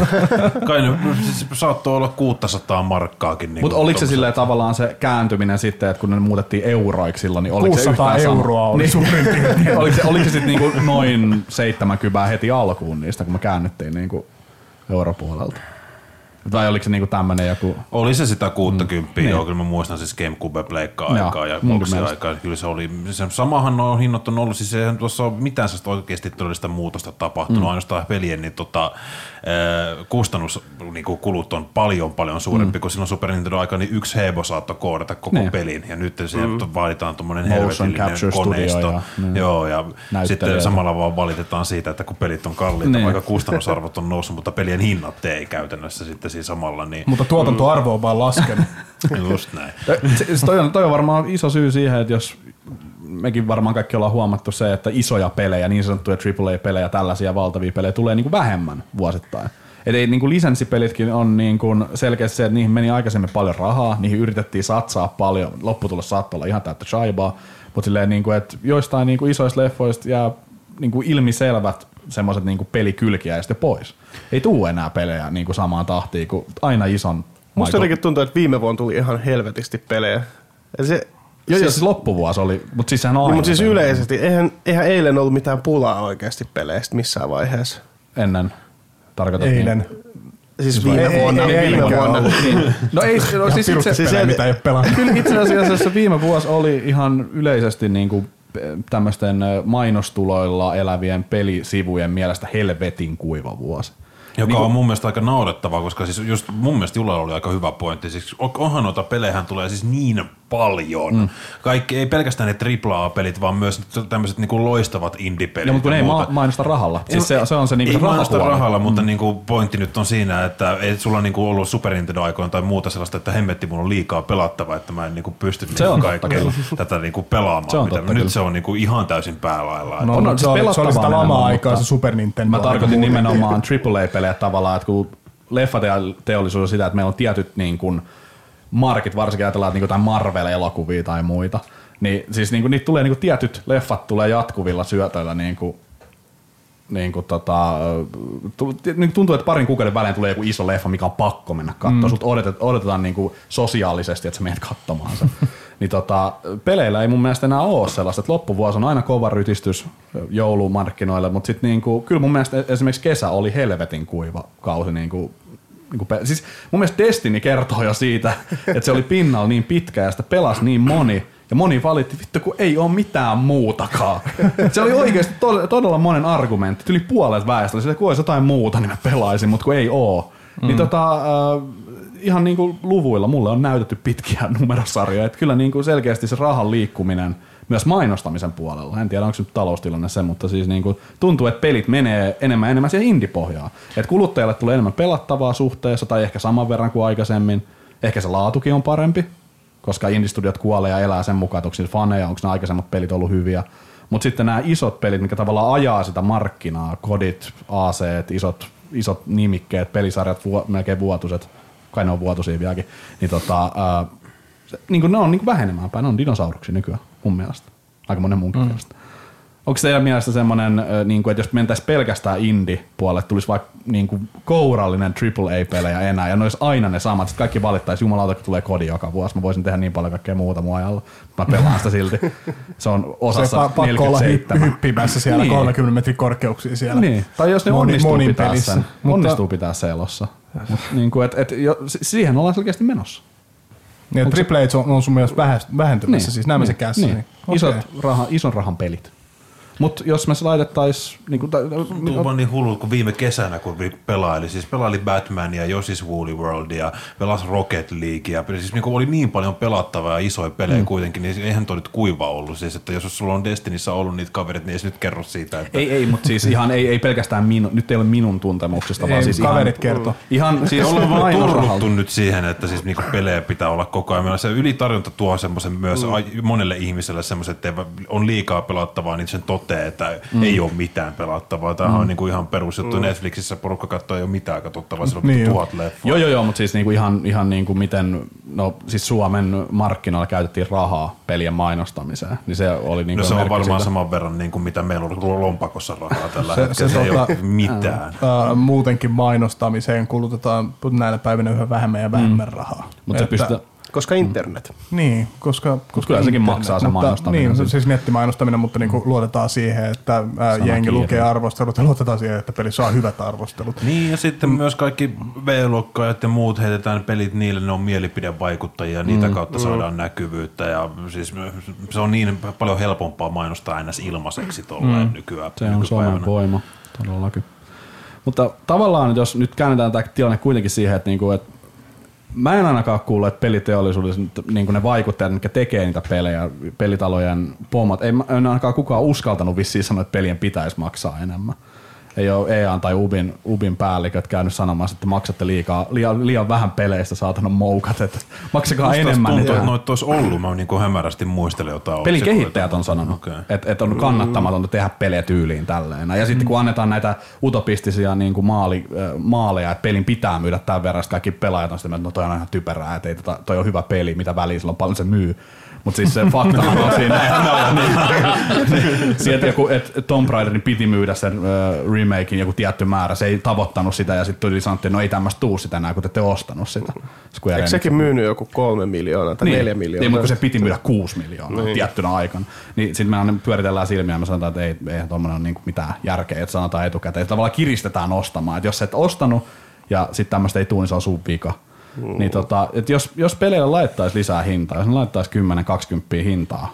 Kai ne siis saattoi olla kuusisataa markkaakin. Niin mutta oliko se silleen tavallaan se kääntyminen sitten, että kun ne muutettiin euroiksi silloin, niin oliko se yhtään euroa oli niin, suurin piirtein. oliko se, oliko se sitten niinku noin seitsemänkymmentä heti alkuun niistä, kun me käännyttiin niinku europuolelta? Tai oliko se niinku tämmönen joku... Oli se sitä kuusikymmentä, mm, joo, kyllä mä muistan siis GameCube Pleikka-aikaa ja Boxi-aikaa. Kyllä se oli, se samahan on hinnat on ollut, siis eihän tuossa ole mitään sellaista oikeasti todellista muutosta tapahtunut, mm. ainoastaan pelien niin tota, eh, kustannuskulut on paljon paljon suurempi, mm. kun silloin Super Nintendo-aikaa niin yksi hebo saattoi koodata koko ne. pelin, ja nyt siihen mm. vaaditaan tuommoinen helvetillinen koneisto. Ja, mm. joo, ja sitten samalla vaan valitetaan siitä, että kun pelit on kalliita, ne. vaikka kustannusarvot on noussut, mutta pelien hinnat ei käytännössä sitten siinä samalla. Niin, mutta tuotantoarvo on vaan laskenut. Just näin. Se, toi, on, toi on varmaan iso syy siihen, että jos mekin varmaan kaikki ollaan huomattu se, että isoja pelejä, niin sanottuja triple A-pelejä, tällaisia valtavia pelejä tulee niin kuin vähemmän vuosittain. Et ei, niin kuin lisenssipelitkin on niin kuin selkeästi se, että niihin meni aikaisemmin paljon rahaa, niihin yritettiin satsaa paljon, lopputulos saattaa olla ihan täyttä shaibaa, mutta silleen, niin kuin, että joistain niin kuin isoista leffoista jää niin kuin ilmiselvät semmoiset niin kuin pelikylkiä sitten pois. Ei tuu enää pelejä niin kuin samaan tahtiin kuin aina ison. Musta jotenkin tuntuu, että viime vuonna tuli ihan helvetisti pelejä. Ja se, joo, siis, siis loppuvuosi oli, mutta siis sehän on aina. Mutta siis yleisesti, eihän, eihän eilen ollut mitään pulaa oikeasti peleistä missään vaiheessa. Ennen. Tarkoitat eilen. Niin. Siis viime ei, vuonna. Ei, ei, viime vuonna. Niin. No ei, no, siis itse siis pelejä, mitä ei ole pelannut. Kyllä itse asiassa viime vuosi oli ihan yleisesti niin kuin tämmöisten mainostuloilla elävien pelisivujen mielestä helvetin kuiva vuosi. Joka niin on mun mielestä aika naurettavaa, koska siis just mun mielestä Julalla oli aika hyvä pointti. Siis onhan noita pelejä tulee siis niin paljon. Mm. Kaikki, ei pelkästään ne triple A-pelit, vaan myös tämmöiset niinku loistavat indie-pelit. Ja, mutta kun ne ei ma- mainosta rahalla. Siis se, se on se niinku ei mainosta rahapuoli. rahalla, mutta mm. niinku pointti nyt on siinä, että ei sulla niinku ollut Super Nintendo-aikoina tai muuta sellaista, että hemmetti mun on liikaa pelattavaa, että mä en niinku pysty niinku kaikkea tätä niinku pelaamaan. Se on mitä, nyt se on niinku ihan täysin päälailla. No, no, se, oli, se oli sitä lama-aikaa se Super Nintendo. Mä tarkoitin nimenomaan triple A-pelejä tavallaan, että kun leffateollisuus on sitä, että meillä on tietyt niin kuin markit, varsinkin ajatellaan, että niin jotain Marvel-elokuvia tai muita, niin siis niin kuin, niitä tulee niin kuin tietyt leffat tulee jatkuvilla syötöillä niin kuin, niin kuin tota, tuntuu, että parin kuukauden välein tulee joku iso leffa, mikä on pakko mennä katsomaan. Mm. Sulta odotetaan, odotetaan niin kuin sosiaalisesti, että sä menet katsomaan sen. Niin tota, peleillä ei mun mielestä enää ole sellaista, että loppuvuosi on aina kova rytistys joulumarkkinoille, mutta sitten niinku, kyllä mun mielestä esimerkiksi kesä oli helvetin kuiva kausi. Niinku, niinku pe- siis mun mielestä Destiny kertoo jo siitä, että se oli pinnalla niin pitkä ja sitä pelasi niin moni, ja moni valitti, vittu kun ei ole mitään muutakaan. Se oli oikeasti to- todella monen argumentti. Yli puolet väestä oli sille, kun olisi jotain muuta, niin mä pelaisin, mutta kun ei oo. Mm. Niin tota... Äh, ihan niin kuin luvuilla mulle on näytetty pitkiä numerosarjoja, että kyllä niin kuin selkeästi se rahan liikkuminen myös mainostamisen puolella, en tiedä onko se nyt taloustilanne se, mutta siis niin kuin tuntuu, että pelit menee enemmän enemmän siihen indie-pohjaan. Että kuluttajalle tulee enemmän pelattavaa suhteessa tai ehkä saman verran kuin aikaisemmin, ehkä se laatukin on parempi, koska indie-studiot kuolee ja elää sen mukaan, että onko sillä faneja, onko nämä aikaisemmat pelit ollut hyviä. Mutta sitten nämä isot pelit, mikä tavallaan ajaa sitä markkinaa, kodit, A C:t, isot, isot nimikkeet, pelisarjat, vu- melkein vuotuiset, kai ne on vuotuisia vieläkin, niin tota, ää, se, niin ne on niin vähenemään päin, ne on dinosauruksia nykyään mun mielestä, aika monen munkin mm. mielestä. Onko teidän mielestä semmoinen, niin että jos mentäisiin pelkästään indie-puolelle, tulisi vaikka niin kuin kourallinen triple A-pelejä enää, ja ne olisi aina ne samat, sitten kaikki valittaisi, jumalauta, kun tulee kodi joka vuosi, mä voisin tehdä niin paljon kaikkea muuta mun ajalla, mä pelaan sitä silti. Se on osassa se pakko olla hyppimässä siellä niin. kolmekymmentä metrin korkeuksia siellä. Niin. Tai jos ne Moni, onnistuu, pitää sen, Mutta... onnistuu pitää se elossa. Mut, niin kuin, et, et, jo, siihen ollaan selkeästi menossa. Niin, triple A on, on sun mielestä vähentymässä, niin. siis näemme niin. se kässä. Niin. Niin. Isot raha, ison rahan pelit. Mutta jos me se laitettaisiin... Niin tuntuu vaan niin hullut, kun viime kesänä kun pelaili. Siis pelaili Batmania, Yoshi's Woolly Worldia, pelasi Rocket Leaguea. Siis niin oli niin paljon pelattavaa ja isoja pelejä mm. kuitenkin, niin eihän toi nyt kuiva ollut. Siis, että jos sulla on Destinissä ollut niitä kaverit, niin ei se nyt kerro siitä. Että... Ei, ei mutta siis ihan ei, ei pelkästään minu, nyt ei ole minun tuntemuksista, ei, vaan siis kaverit ihan, kertoo. Ihan siis ollaan vaan turruttu nyt siihen, että siis niinku pelejä pitää olla koko ajan. Se ylitarjonta tuo semmoisen myös mm. monelle ihmiselle semmoisen, että on liikaa pelattavaa, niin sen toteaa, että mm. ei ole mitään pelattavaa. Tämä mm. on niinku ihan perusjuttu. Mm. Netflixissä porukka katsoo, ei ole mitään katsottavaa, siellä on niin tuhat leffaa. Joo, joo, joo, mutta siis niinku ihan, ihan niinku miten, no siis Suomen markkinoilla käytettiin rahaa pelien mainostamiseen, niin se oli niinku no se on varmaan siitä. Saman verran niin kuin mitä meillä on lompakossa rahaa tällä se, hetkellä, se, se ei tota, ole mitään. Ää, muutenkin mainostamiseen kulutetaan näillä päivinä yhä vähemmän ja vähemmän mm. rahaa. Mutta se pystytään... Koska internet. Niin, koska, koska kyllä sekin maksaa se mainostaminen. Niin, siis nettimainostaminen, mutta niinku luotetaan siihen, että ää, jengi lukee arvostelut ja luotetaan siihen, että peli saa hyvät arvostelut. Niin, ja sitten mm. myös kaikki V-luokkaajat ja muut heitetään pelit niille, ne on mielipidevaikuttajia ja niitä mm. kautta saadaan mm. näkyvyyttä. Ja siis se on niin paljon helpompaa mainostaa aina ilmaiseksi tolleen mm. nykyään. Se on somen voima, todellakin. Mutta tavallaan, jos nyt käännetään tämä tilanne kuitenkin siihen, että, niinku, että mä en ainakaan kuullut, että peliteollisuudessa niin ne vaikuttajat, mitkä tekee niitä pelejä, pelitalojen pomot, ei, en ainakaan kukaan uskaltanut vissiin sanoa, että pelien pitäisi maksaa enemmän. Ei ole E A tai Ubin, Ubin päälliköt käynyt sanomaan, että maksatte liikaa, liian, liian vähän peleistä, saatana moukat, että maksakaa musta enemmän. Tuntuu, että noita olisi ollut, mä niin hämärästi muistelen jotain. Pelikehittäjät on sanonut, okay. että, että on kannattamatonta tehdä pelejä tyyliin tälleen. Ja sitten kun annetaan näitä utopistisia niin kuin maali, maaleja, että pelin pitää myydä tämän verran, kaikki pelaajat on sitä, että no toi on ihan typerää, että ei, toi on hyvä peli, mitä väliä sillä on, paljon se myy. Mutta siis se faktahan on siinä, että joku, et Tomb Raiderin piti myydä sen uh, remakein joku tietty määrä, se ei tavoittanut sitä ja sitten tuli sanottiin, no ei tämmöistä tuu sitä enää, kun te ette ostanut sitä. Eikö sekin myynyt joku kolme miljoonaa tai niin, neljä miljoonaa? Niin, mutta se piti myydä kuusi miljoonaa niin. tiettynä aikana. Niin sitten me pyöritellään silmiä ja me sanotaan, että ei, ei tuommoinen ole niinku mitään järkeä, että sanotaan etukäteen. Että tavallaan kiristetään ostamaan, että jos sä et ostanut ja sitten tämmöistä ei tule, niin se on sun vika. Mm. Niin tota, et jos, jos peleille laittaisi lisää hintaa, jos ne laittaisi kymmenen kaksikymmentä hintaa,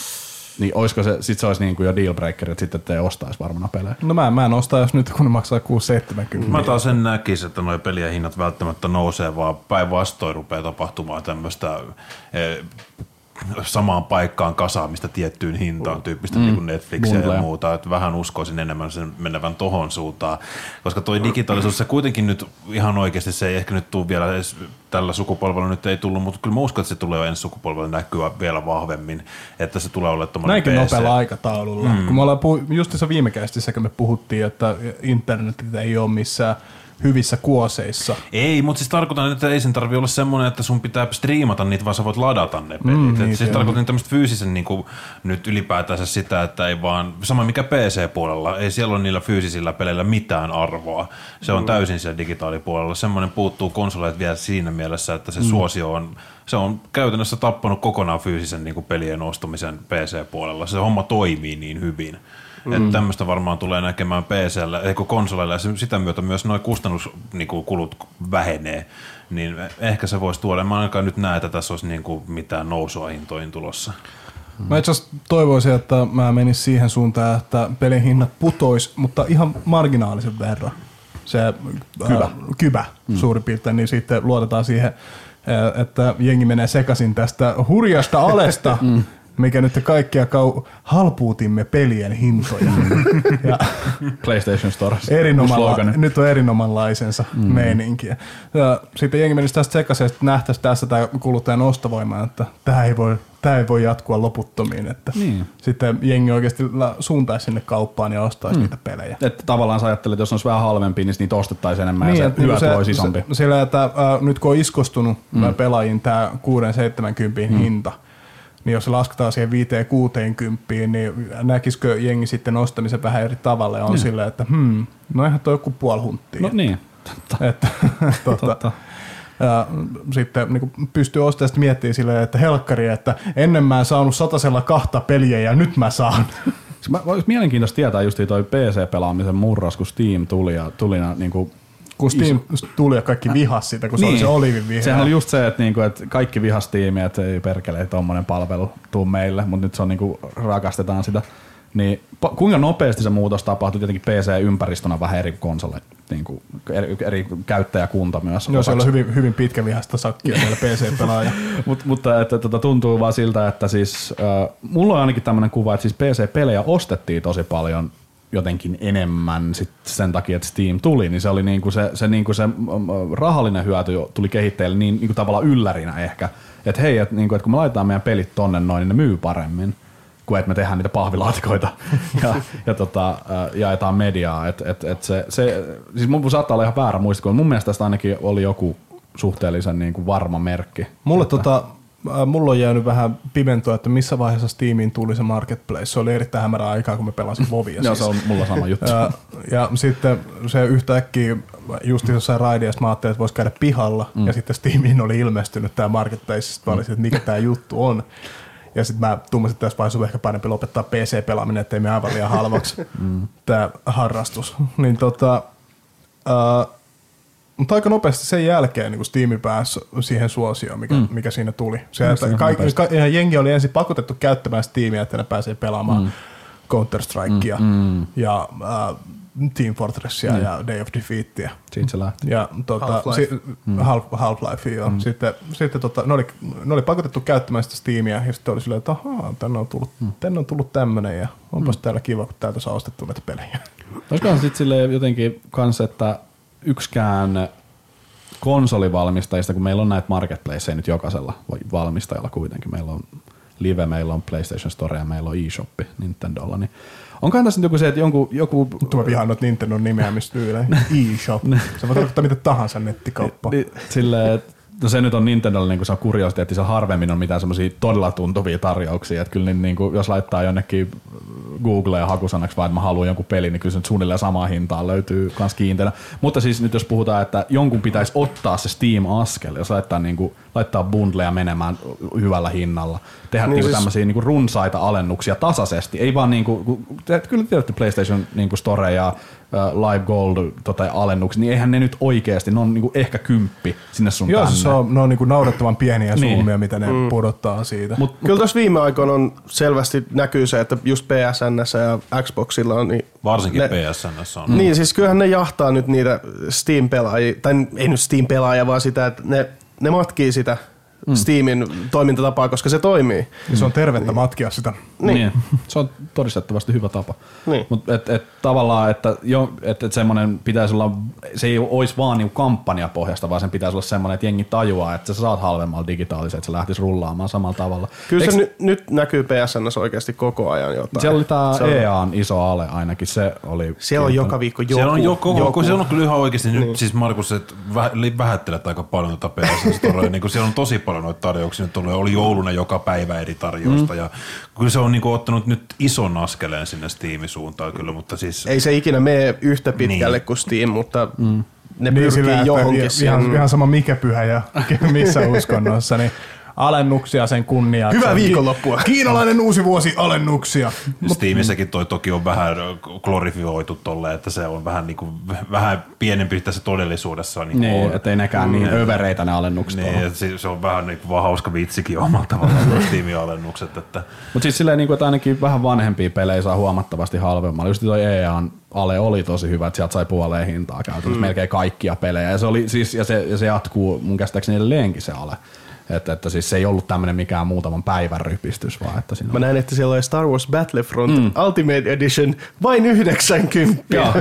niin olisiko se, sit se olisi niin kuin jo dealbreaker, että sitten te ostaisi varmana pelejä? No mä, mä en ostaisi nyt, kun ne maksaa kuusi seitsemänkymmentä. Mä taas sen näkisin, että nuo pelien hinnat välttämättä nousee, vaan päinvastoin rupeaa tapahtumaan tämmöistä eh, samaan paikkaan kasaamista tiettyyn hintaan tyyppistä mm. niin kuin Netflixiä Bundle. Ja muuta, että vähän uskoisin enemmän sen menevän tohon suuntaan, koska toi digitaalisuus se kuitenkin nyt ihan oikeasti se ei ehkä nyt tule vielä edes tällä sukupolvella nyt ei tullut, mutta kyllä mä uskon, että se tulee jo ensi sukupolvella näkyä vielä vahvemmin, että se tulee olemaan tommoinen P C. Näinkin nopealla aikataululla, mm. kun me ollaan puhu, justiinsa viime kästissäkin me puhuttiin, että internetit ei ole missään hyvissä kuoseissa. Ei, mutta siis tarkoitan, että ei sen tarvitse olla semmoinen, että sun pitää striimata niitä, vaan sä voit ladata ne pelit. Mm, niin, siis tarkoitan tämmöistä fyysisen niin kuin, nyt ylipäätänsä sitä, että ei vaan, sama mikä P C-puolella, ei siellä ole niillä fyysisillä peleillä mitään arvoa. Se on mm. täysin siellä digitaalipuolella. Semmoinen puuttuu konsoleet vielä siinä mielessä, että se mm. suosio on, se on käytännössä tappanut kokonaan fyysisen niin kuin pelien ostamisen P C-puolella. Se homma toimii niin hyvin. Mm. Että tämmöistä varmaan tulee näkemään P C:llä, eikö konsoleilla, ja sitä myötä myös nuo kustannuskulut vähenee, niin ehkä se voisi tuoda. Mä ainakaan nyt näe, että tässä olisi niinku mitään nousua hintoihin tulossa. Mä itse asiassa toivoisin, että mä menisin siihen suuntaan, että pelin hinnat putois, mutta ihan marginaalisen verran. Se kybä, äh, kybä mm. suurin piirtein, niin sitten luotetaan siihen, että jengi menee sekaisin tästä hurjasta alesta, mm. mikä nyt kaikkia kau- halpuutimme pelien hintoja. Ja PlayStation Stores. Erinomala- nyt on erinomanlaisensa mm. meininkiä. Ja sitten jengi menisi tästä sekaisin, että nähtäisi tässä tämä kuluttajan ostovoima, että tämä ei voi, tämä ei voi jatkua loputtomiin. Että niin. Sitten jengi oikeasti suuntaisi sinne kauppaan ja ostaisi mm. niitä pelejä. Että tavallaan sä ajattelet, että jos olisi vähän halvempi, niin niitä ostettaisiin enemmän niin, ja se hyöty se, olisi isompi. Se, sillä, että äh, nyt kun on iskostunut mm. pelaajiin tämä kuusi seitsemänkymmentä mm. hinta, niin jos se lasketaan siihen viiteen kuuteenkymppiin, niin näkisikö jengi sitten ostamisen vähän eri tavalla ja on niin. Silleen, että hmm, no eihän toi joku puoli hunttia. No niin, totta. Että, totta. totta. Ja sitten niin pystyy ostamaan sitten miettimään silleen, että helkkari, että ennen mä en saanut satasella kahta peliä ja nyt mä saan. Olisi mielenkiintoista tietää just toi P C-pelaamisen murras, kun Steam tuli ja tuli niin kuin kun Steam tuli ja kaikki vihas sitä, kun se niin. oli se olivin vihreä. Sehän oli just se, että, niinku, että kaikki vihas Steamia, että ei perkele, tommonen palvelu tuu meille, mutta nyt se on niinku, rakastetaan sitä. Niin, kuinka nopeasti se muutos tapahtui tietenkin P C-ympäristönä vähän eri konsole, niinku, eri, eri käyttäjäkunta myös. Joo, se on hyvin, hyvin pitkä vihasta sakkia meillä P C-pelaaja. Mut, mutta että, että, tuntuu vaan siltä, että siis, äh, mulla on ainakin tämmöinen kuva, että siis P C-pelejä ostettiin tosi paljon jotenkin enemmän sit sen takia, että Steam tuli, niin se oli niinku se, se, niinku se rahallinen hyöty tuli kehittäjille niin niinku tavallaan yllärinä ehkä, että hei, että niinku, et kun me laitetaan meidän pelit tonne noin, niin ne myy paremmin kuin että me tehdään niitä pahvilaatikoita ja, ja tota, jaetaan mediaa. Et, et, et se, se, siis mun saattaa olla ihan väärä muistikuva, mun mielestä tästä ainakin oli joku suhteellisen niinku varma merkki. Mulle että, tota, mulla on jäänyt vähän pimentoa, että missä vaiheessa Steamiin tuli se Marketplace. Se oli erittäin hämärää aikaa, kun mä pelasin Vovia. Joo, se on mulla sama juttu. Ja, ja sitten se yhtäkkiä just jossain raidiassa mä ajattelin, että voisi käydä pihalla. Mm. Ja sitten Steamiin oli ilmestynyt tää Marketplace. Sitten mä olisin, että mikä tää juttu on. Ja sitten mä tummasin, että tässä vaiheessa on ehkä parempi lopettaa P C-pelaaminen, ettei me aivan liian halvaksi mm. tää harrastus. Niin tota... Uh, Mutta aika nopeasti sen jälkeen niin Steam pääsi siihen suosioon, mikä, mm. mikä siinä tuli. Se, että kaikki, ka, jengi oli ensin pakotettu käyttämään Steamia, että ne pääsee pelaamaan mm. Counter-Strikea mm. Mm. ja äh, Team Fortressia mm. ja Day of Defeatia. Siitä se lähti. Ja tota, Half-Life. Si, mm. Half, Half-Life, joo. Mm. Sitten, sitten tota, ne, oli, ne oli pakotettu käyttämään sitä Steamia ja sitten oli silleen, että ahaa, tänne on tullut, mm. tänne on tullut tämmönen ja onpas mm. täällä kiva, kun täältä saa ostettu näitä pelejä. Olisikohan sitten silleen jotenkin kans, että yksikään konsolivalmistajista, kun meillä on näitä marketplaceja nyt jokaisella valmistajalla kuitenkin. Meillä on Live, meillä on PlayStation Store ja meillä on eShop Nintendolla. Niin onkohan tässä nyt joku se, että jonkun, joku... Tuo vihaan noita Nintendon nimeämistyyleen. eShop. Se voi tarkoittaa mitä tahansa nettikauppaa. Niin, silleen, että no se nyt on Nintendolla, niin se on kuriositeetti, se harvemmin on mitään semmoisia todella tuntuvia tarjouksia. Että kyllä niin, niin kuin, jos laittaa jonnekin Googleen hakusanaksi vaan, että mä haluan jonkun pelin, niin kyllä se nyt suunnilleen samaa hintaa löytyy kans kiinteänä. Mutta siis nyt jos puhutaan, että jonkun pitäisi ottaa se Steam-askel, jos laittaa, niin kuin, laittaa bundleja menemään hyvällä hinnalla, tehdä niin, niin siis tämmöisiä niin kuin runsaita alennuksia tasaisesti. Ei vaan niin kuin, kyllä tiedätte PlayStation niin kuin Store ja Live Gold tota, alennuksia, niin eihän ne nyt oikeasti, ne on niinku ehkä kymppi sinne sun Joo, tänne. Se on, ne on niinku naurettavan pieniä niin. summia, mitä ne mm. pudottaa siitä. Mut, Kyllä tuossa viime aikoina on selvästi näkyy se, että just P S N:ssä ja Xboxilla on... Niin varsinkin ne, P S N:ssä on. Mm. Niin, siis kyllähän ne jahtaa nyt niitä Steam-pelaajia, tai ei nyt Steam-pelaajia, vaan sitä, että ne, ne matkii sitä Mm. Steamin toimintatapaa, koska se toimii. Ja se on tervettä niin. matkia sitä. Niin. niin. Se on todistettavasti hyvä tapa. Niin. Mutta et, et, tavallaan, että et, et semmoinen pitäisi olla, se ei olisi vaan niinku kampanjapohjasta, vaan sen pitäisi olla semmoinen, että jengi tajuaa, että sä saat halvemmalla digitaalisen, että se lähtisi rullaamaan samalla tavalla. Kyllä Eks, se ny, nyt näkyy P S N:ssä oikeasti koko ajan jotain. Siellä oli tää E A:n iso ale ainakin, se oli... Siellä on joka viikko joku. Siellä on joku, joku. Se on kyllä ihan oikeasti niin. nyt, siis Markus, että vähättelet aika paljon tuota P S N-storeja, niin siellä on tosi paljon noita tarjouksia nyt ollut. Oli jouluna joka päivä eri tarjousta mm. ja kyllä se on niinku ottanut nyt ison askeleen sinne Steam-suuntaan kyllä, mutta siis... Ei se ikinä mene yhtä pitkälle niin. kuin Steam, mutta mm. ne niin pyrkii sillä, johonkin. Ihan, ihan sama mikä pyhä ja missä uskonnossa, niin alennuksia sen kunniaksi. Hyvää viikonloppua. Kiinalainen uusi vuosi alennuksia. Steamissäkin toi toki on vähän glorifioitu tolle, että se on vähän, niinku, vähän pienempi tässä todellisuudessa. Niin, niin ettei nekään mm. niin övereitä ne alennukset niin, se, se on vähän niinku, vaan hauska vitsikin omalla tavallaan Steamin alennukset. Että. Mutta siis silleen, niinku, että ainakin vähän vanhempia pelejä saa huomattavasti halvemmalla. Just toi E A:n ale oli tosi hyvä, että sieltä sai puoleen hintaa käytännössä mm. melkein kaikkia pelejä. Ja se, oli, siis, ja se, ja se jatkuu mun käsittääkseni edelleenkin se ale. Että, että siis se ei ollut tämmöinen mikään muutaman päivän rypistys, vaan että siinä Mä näin, että siellä oli Star Wars Battlefront mm. Ultimate Edition vain yhdeksänkymmentä. Joo.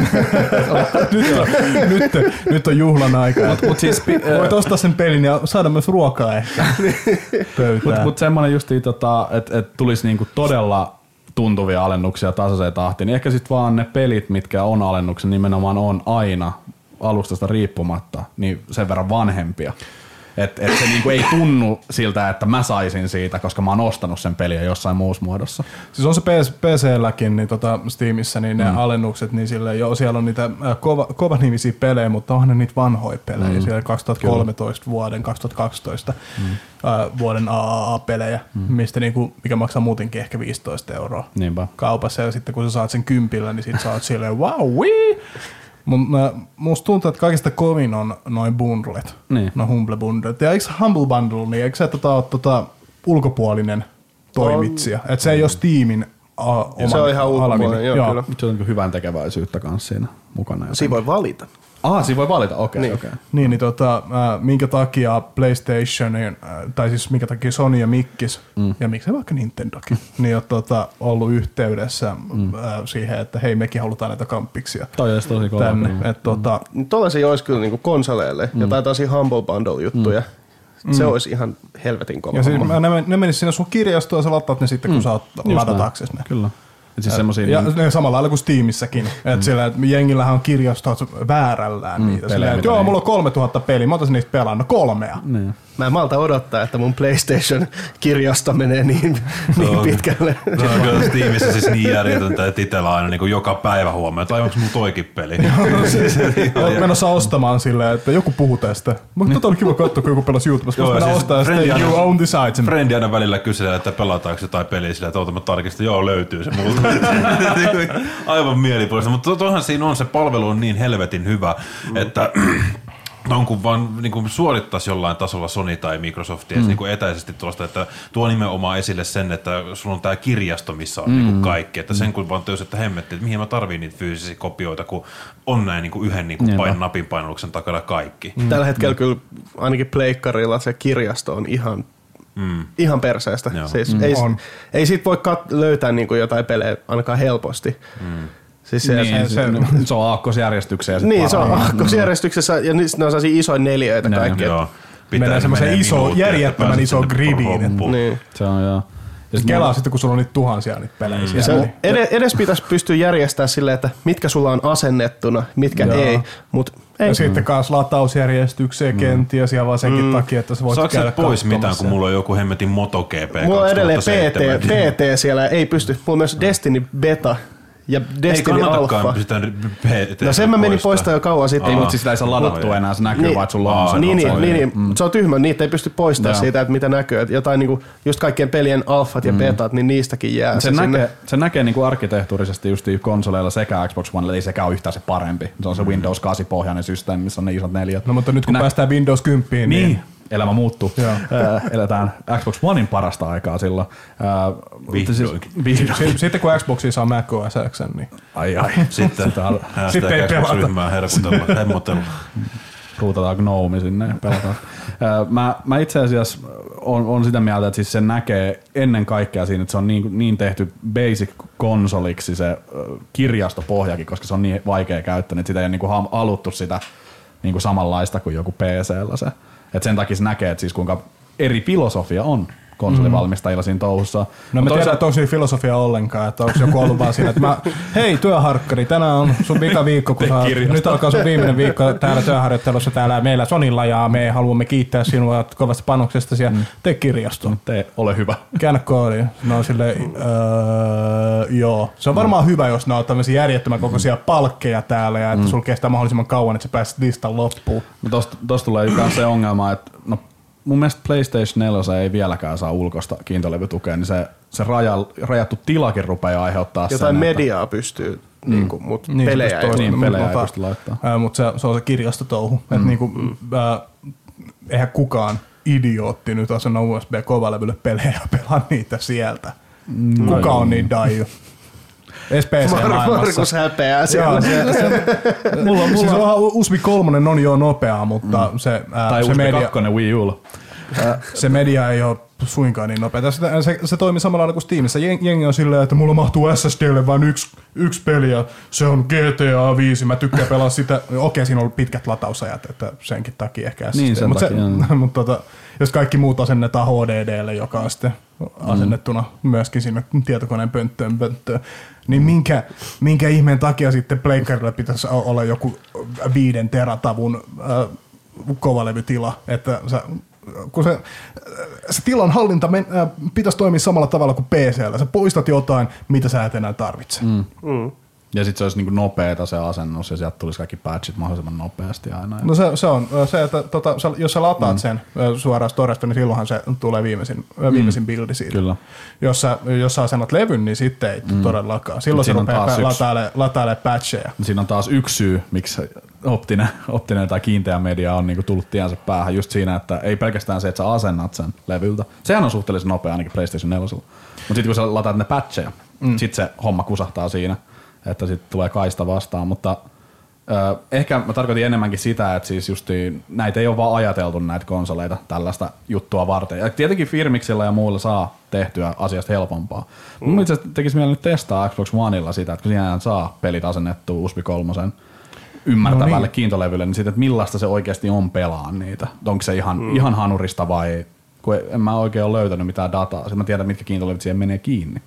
nyt, on, nyt, nyt on juhlan aika. Mut, mut siis, voit ostaa sen pelin ja saada myös ruokaa ehkä pöytään. Mutta mut semmoinen justiin, tota, että et tulisi niinku todella tuntuvia alennuksia tasaiseen tahtiin, niin ehkä sitten vaan ne pelit, mitkä on alennuksen, nimenomaan on aina alustasta riippumatta, niin sen verran vanhempia. Että et se niinku ei tunnu siltä, että mä saisin siitä, koska mä oon ostanut sen peliä jossain muussa muodossa. Siis on se P C:lläkin niin tota Steamissa niin ne mm. alennukset, niin sille, joo, siellä on niitä äh, kova, kova-nimisiä pelejä, mutta onhan ne niitä vanhoja pelejä. Mm. Siellä kaksituhattakolmetoista Kyllä. vuoden, kaksituhattakaksitoista mm. äh, vuoden A A A-pelejä, mm. mistä niinku, mikä maksaa muutenkin ehkä viisitoista euroa Niinpä. kaupassa. Ja sitten kun sä saat sen kympillä, niin sit sä oot silleen wow, wii! Musta tuntuu, että kaikista kovin on noin bundlet, niin. no Humble Bundlet. Ja eikö Humble Bundle, niin eikö se tota, ole tota, ulkopuolinen toimitsija? On. Että se ei ole Steamin uh, oman se on ihan ulkopuolinen, joo, joo. Kyllä. Se on hyvän tekeväisyyttä kanssa siinä mukana. Jotenkin. Siinä voi valita. Ah, siinä voi valita, okei. Okay, niin. Okay. Niin, niin tota, äh, minkä takia PlayStation, äh, tai siis minkä takia Sony ja Mikkis, mm. ja miksei vaikka Nintendokin, niin on tota, ollut yhteydessä mm. äh, siihen, että hei, mekin halutaan näitä kamppiksia toi olisi tosi kova. tänne. Mm. Et, tota, mm. Tuollaisia olisi kyllä niinku konsoleille, mm. ja tai tosi Humble Bundle-juttuja. Mm. Se olisi ihan helvetin kova. Ja siis ne, ne menis sinne sun kirjastoon ja sä lataat ne sitten, kun mm. sä oot ladataksesi ne. Kyllä. Siis ja niin... samalla lailla kuin Steamissäkin. Mm. Että siellä, että jengillähän on kirjastot väärällään mm, niitä. Sillä, että joo, mulla on kolmetuhatta peliä, mä otan niistä pelannut kolmea. Mm. Mä en malta odottaa, että mun PlayStation-kirjasto menee niin, niin pitkälle. Se on kyllä Steamissa siis niin järjetöntä, että itsellä aina niin joka päivä huomaa, että aivanko mun toikin peli. Olet menossa ostamaan silleen, että joku puhuu tästä. Mutta tota oli kiva katsoa, kun joku pelasi YouTubessa. Mä mennä ostaa ja sitten you own the site. Frendi aina välillä kyselee, että pelataanko jotain peliä sillä, että oota mä tarkistan, joo löytyy se multa. Aivan mielipuolista, mutta toihan siinä on, se palvelu on niin helvetin hyvä, että on kun vaan niin kuin suorittaisi jollain tasolla Sony tai Microsoft mm. niin kuin etäisesti tuosta, että tuo nimenomaan esille sen, että sulla on tämä kirjasto, missä on mm. niin kuin kaikki, että sen kun vaan töys, että hemmetti, että mihin mä tarviin niitä fyysisiä kopioita, kun on näin niin kuin yhden niin kuin pain, napin painalluksen takana kaikki. Mm. Tällä hetkellä mm. kyllä ainakin pleikkarilla se kirjasto on ihan Mm. Ihan perseestä. Siis mm. ei, ei siitä voi kat- löytää niinku jotain pelejä ainakaan helposti. Mm. Siis se, niin, se, se, se on aakkosjärjestyksessä. Niin, se on aakkosjärjestyksessä ja ne on sellaisia isoja neliöitä no, kaikki. Menee semmoiseen iso, järjettömän iso gridiin. Niin. Se on joo. Ja sitten kelaa sitten, kun sulla on niitä tuhansia niitä pelejä. Mm. Se edes, edes pitäisi pystyä järjestämään silleen, että mitkä sulla on asennettuna, mitkä joo. ei. Mut ei. Ja sitten kans latausjärjestykseen mm. kenties ja vaan senkin mm. takia, että sä voit saatko käydä pois mitään, kun mulla on joku hemmetin MotoGP kaksituhattaseitsemän? Mulla on edelleen P T, P T siellä, ei pysty. Mulla on myös Destiny Beta. Ja Destiny Alpha. Sitä no sen mä menin poistaa jo kauan sitten. Ei, mutta siis sitä ei saa ladattua enää, se näkyy niin, vaan, että sulla on se. Niin, niin, niin, niin. Mm. Se on tyhmä, niitä ei pysty poistamaan siitä, että mitä näkyy. Että jotain niinku, just kaikkien pelien alfat ja betat, niin niistäkin jää. Se, se näkee, se näkee niinku arkkitehtuurisesti just konsoleilla sekä Xbox One, ei sekään ole yhtään se parempi. Se on se Windows kahdeksan pohjainen systeemi, missä on ne isot neljät. No mutta nyt kun Nä... päästään Windows kymmenen, niin... niin elämä muuttuu. Äh, eletään Xbox Onein parasta aikaa silloin. Äh, Vihdoinkin. Siis, sitten kun Xboxia saa Mac O S X, niin... Ai ai. Sitten, sitten ei pelata. Xbox-ryhmää herkutella, hemmotella. Ruutataan Gnome sinne ja pelataan. Äh, mä, mä itse asiassa on, on sitä mieltä, että siis se näkee ennen kaikkea siinä, että se on niin, niin tehty basic-konsoliksi se kirjastopohjakin, koska se on niin vaikea käyttää, että sitä ei ole niin kuin haluttu sitä niin kuin samanlaista kuin joku P C:llä se. Et sen takia se näkee, että siis kuinka eri filosofia on konsolivalmistajilla siinä touhussa. No mä tiedän, että onko siinä filosofia ollenkaan, että onko joku ollut vaan siinä, että mä, hei työharkkari, tänään on sun vika viikko, kun sä, nyt alkaa sun viimeinen viikko täällä työharjoittelussa täällä meillä Sonilla ja me haluamme kiittää sinua kovasta panoksesta ja mm. tee kirjasto. Tee, ole hyvä. Käännä koodi. No silleen, öö, joo. Se on varmaan mm. hyvä, jos ne on tämmöisiä järjettömän kokoisia palkkeja täällä ja että mm. sulla kestää mahdollisimman kauan, että sä pääset listan loppuun. No tosta, tosta tulee myös se ongelma, että no, mun mielestä PlayStation neljä ei vieläkään saa ulkoista kiintolevytukea, niin se, se raja, rajattu tilakin rupeaa aiheuttaa jotain sen. Jotain mediaa että pystyy, mm. niinku, mutta niin, pelejä ei, niin, pelejä ei pysty laittamaan. Mutta se, se on se kirjastotouhu. Mm. Niinku, mm. äh, eihän kukaan idiootti nyt asenna U S B-kovalevylle pelejä ja pelaa niitä sieltä. Mm. Kuka on niin daiju? S P C-maailmassa. Markus häpeää siellä. Joo, se, se, mulla, mulla siis on U S B kolme on jo nopeaa, mutta mm. se, ää, tai se U S B media, kaksi Wii Ulla. Se media ei ole suinkaan niin nopeaa. Se, se, se toimii samalla lailla kuin Steamissa. Jengi on silleen, että mulla mahtuu S S D:lle vain yksi, yksi peli ja se on G T A viisi. Mä tykkään pelaa sitä. Okei, siinä on ollut pitkät latausajat, että senkin takia ehkä S S D. Niin, sen Mut takia. Se, mutta tota, jos kaikki muut asennetaan H D D:lle, joka on sitten asennettuna myöskin sinne tietokoneen pönttöön, pönttöön niin minkä, minkä ihmeen takia sitten pleikkarilla pitäisi olla joku viiden teratavun äh, kovalevytila, että sä, kun se, se tilan hallinta men, äh, pitäisi toimia samalla tavalla kuin P C:llä. Sä poistat jotain, mitä sä et enää tarvitse. Mm. Mm. Ja sitten se olisi niinku nopeeta se asennus ja sieltä tulisi kaikki patchit mahdollisimman nopeasti aina. No se, se on se, että tota, jos sä lataat mm. sen suoraan storesta, niin silloinhan se tulee viimeisin, mm. viimeisin bildi siitä. Kyllä. Jos sä, jos sä asennat levyn, niin sitten ei mm. todellakaan. Silloin se rupeaa latailemaan lataile patcheja. Siinä on taas yksi syy, miksi optinen, optinen tai kiinteä media on niinku tullut tiensä päähän. Just siinä, että ei pelkästään se, että sä asennat sen levyltä. Sehän on suhteellisen nopea ainakin PlayStation neljä. Mutta sitten kun sä lataat ne patcheja, mm. sitten se homma kusahtaa siinä. Että sitten tulee kaista vastaan, mutta ö, ehkä mä tarkoitin enemmänkin sitä, että siis justiin näitä ei ole vaan ajateltu näitä konsoleita tällaista juttua varten. Ja tietenkin Firmixillä ja muilla saa tehtyä asiasta helpompaa. Mm. Mun itse tekisi mielellä nyt testaa Xbox Oneilla sitä, että kun siinä saa pelit asennettua U S B kolme ymmärtävälle no niin. kiintolevylle, niin sitten, että millaista se oikeasti on pelaa niitä. Onko se ihan, mm. ihan hanurista vai, kun en mä oikein ole löytänyt mitään dataa. Sitten mä tiedän, mitkä kiintolevyt siihen menee kiinni.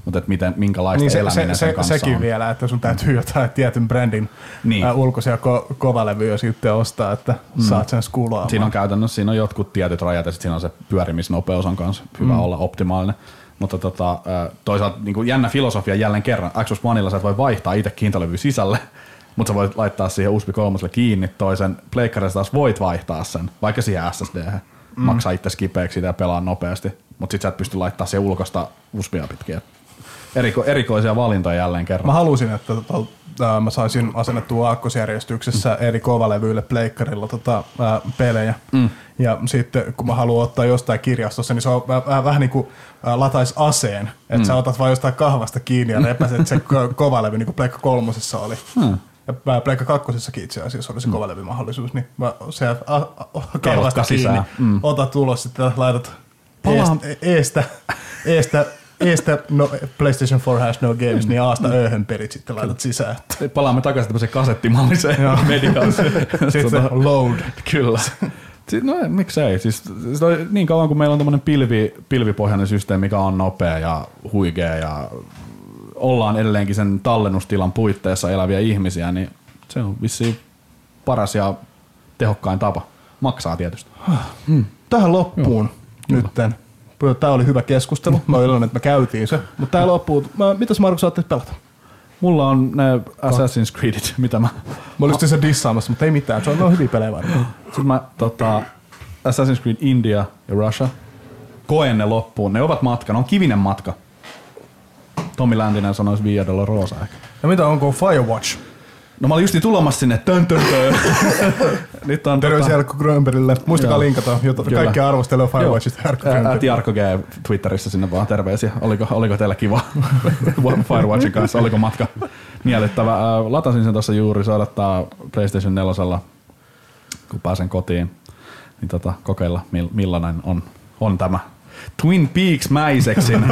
mutta et miten, minkälaista niin se, eläminen se, sen se, kanssa sekin on. vielä, että sun täytyy jotain tietyn brändin niin. ä, ulkoisia ko- kovalevyjä sitten ostaa, että mm. saat sen skulaamaan. Siinä on käytännössä siinä on jotkut tietyt rajat ja sitten siinä on se pyörimisnopeus on kanssa hyvä mm. olla optimaalinen. Mutta tota, toisaalta niin jännä filosofia jälleen kerran. Xbox Oneilla sä et voi vaihtaa itse hintalevy sisälle, mutta sä voit laittaa siihen U S B kolme kiinni toisen. Pleikkarissa taas voit vaihtaa sen, vaikka siihen S S D. Mm. Maksaa itse kipeäksi siitä ja pelaa nopeasti. Mutta sit sä et pysty laittaa siihen ulkosta U S B:ää pitkin. Eriko, erikoisia valintoja jälleen kerran. Mä halusin, että tota, äh, mä saisin asennettua aakkosjärjestyksessä mm. eri kovalevyille pleikkarilla tota, äh, pelejä. Mm. Ja sitten kun mä haluan ottaa jostain kirjastossa, niin se on äh, vähän niin kuin äh, latais aseen. Että mm. sä otat vaan jostain kahvasta kiinni ja repäset se kovalevy, niin kuin Pleikka kolmosessa oli. Mm. Ja Pleikka kakkosessakin itse asiassa oli se mm. kovalevymahdollisuus. Niin mä se äh, äh, kahvasta kiinni, mm. otat ulos sitten laitat eest, eestä, eestä Eestä no, PlayStation four has no games, mm. niin Aasta ööhön perit sitten laitat sisään. Palaamme takaisin tämmöiseen kasettimalliseen mediaan. Sitten load. Kyllä. No miksei. Siis, niin kauan kuin meillä on tämmöinen pilvi, pilvipohjainen systeemi, mikä on nopea ja huikea ja ollaan edelleenkin sen tallennustilan puitteissa eläviä ihmisiä, niin se on vissiin paras ja tehokkain tapa. Maksaa tietysti. Hmm. Tähän loppuun nytten. Tää oli hyvä keskustelu. Mä oon iloinen, että me käytiin se. Mutta tää loppuu. Mä, mitäs Markus ajattelit pelata? Mulla on ne Assassin's Creedit, mitä mä... Mä olin se dissaamassa, mutta ei mitään. Se on, ne on hyviä pelejä varmaan. Sitten mä tota, Assassin's Creed India ja Russia koen ne loppuun. Ne ovat matka. Ne on kivinen matka. Tommi Läntinen sanoisi Via Dolorosa ehkä. Ja mitä onko Firewatch? No mä olin just tulemassa sinne. Tön, tön, tön. Nyt on terveisiä Jarkko Grönbergille. Muistakaa joo. linkata. Kaikkia arvostelee Firewatchista Jarkko Grönberg. Ät Jarkko G Twitterissä sinne vaan terveisiä. Oliko, oliko teillä kiva Firewatchin kanssa? Oliko matka miellyttävä? Latasin sen tuossa juuri. Se odottaa PlayStation neljä, kun pääsen kotiin. Niin tota, kokeilla millainen on, on tämä. Twin Peaks mäiseksin.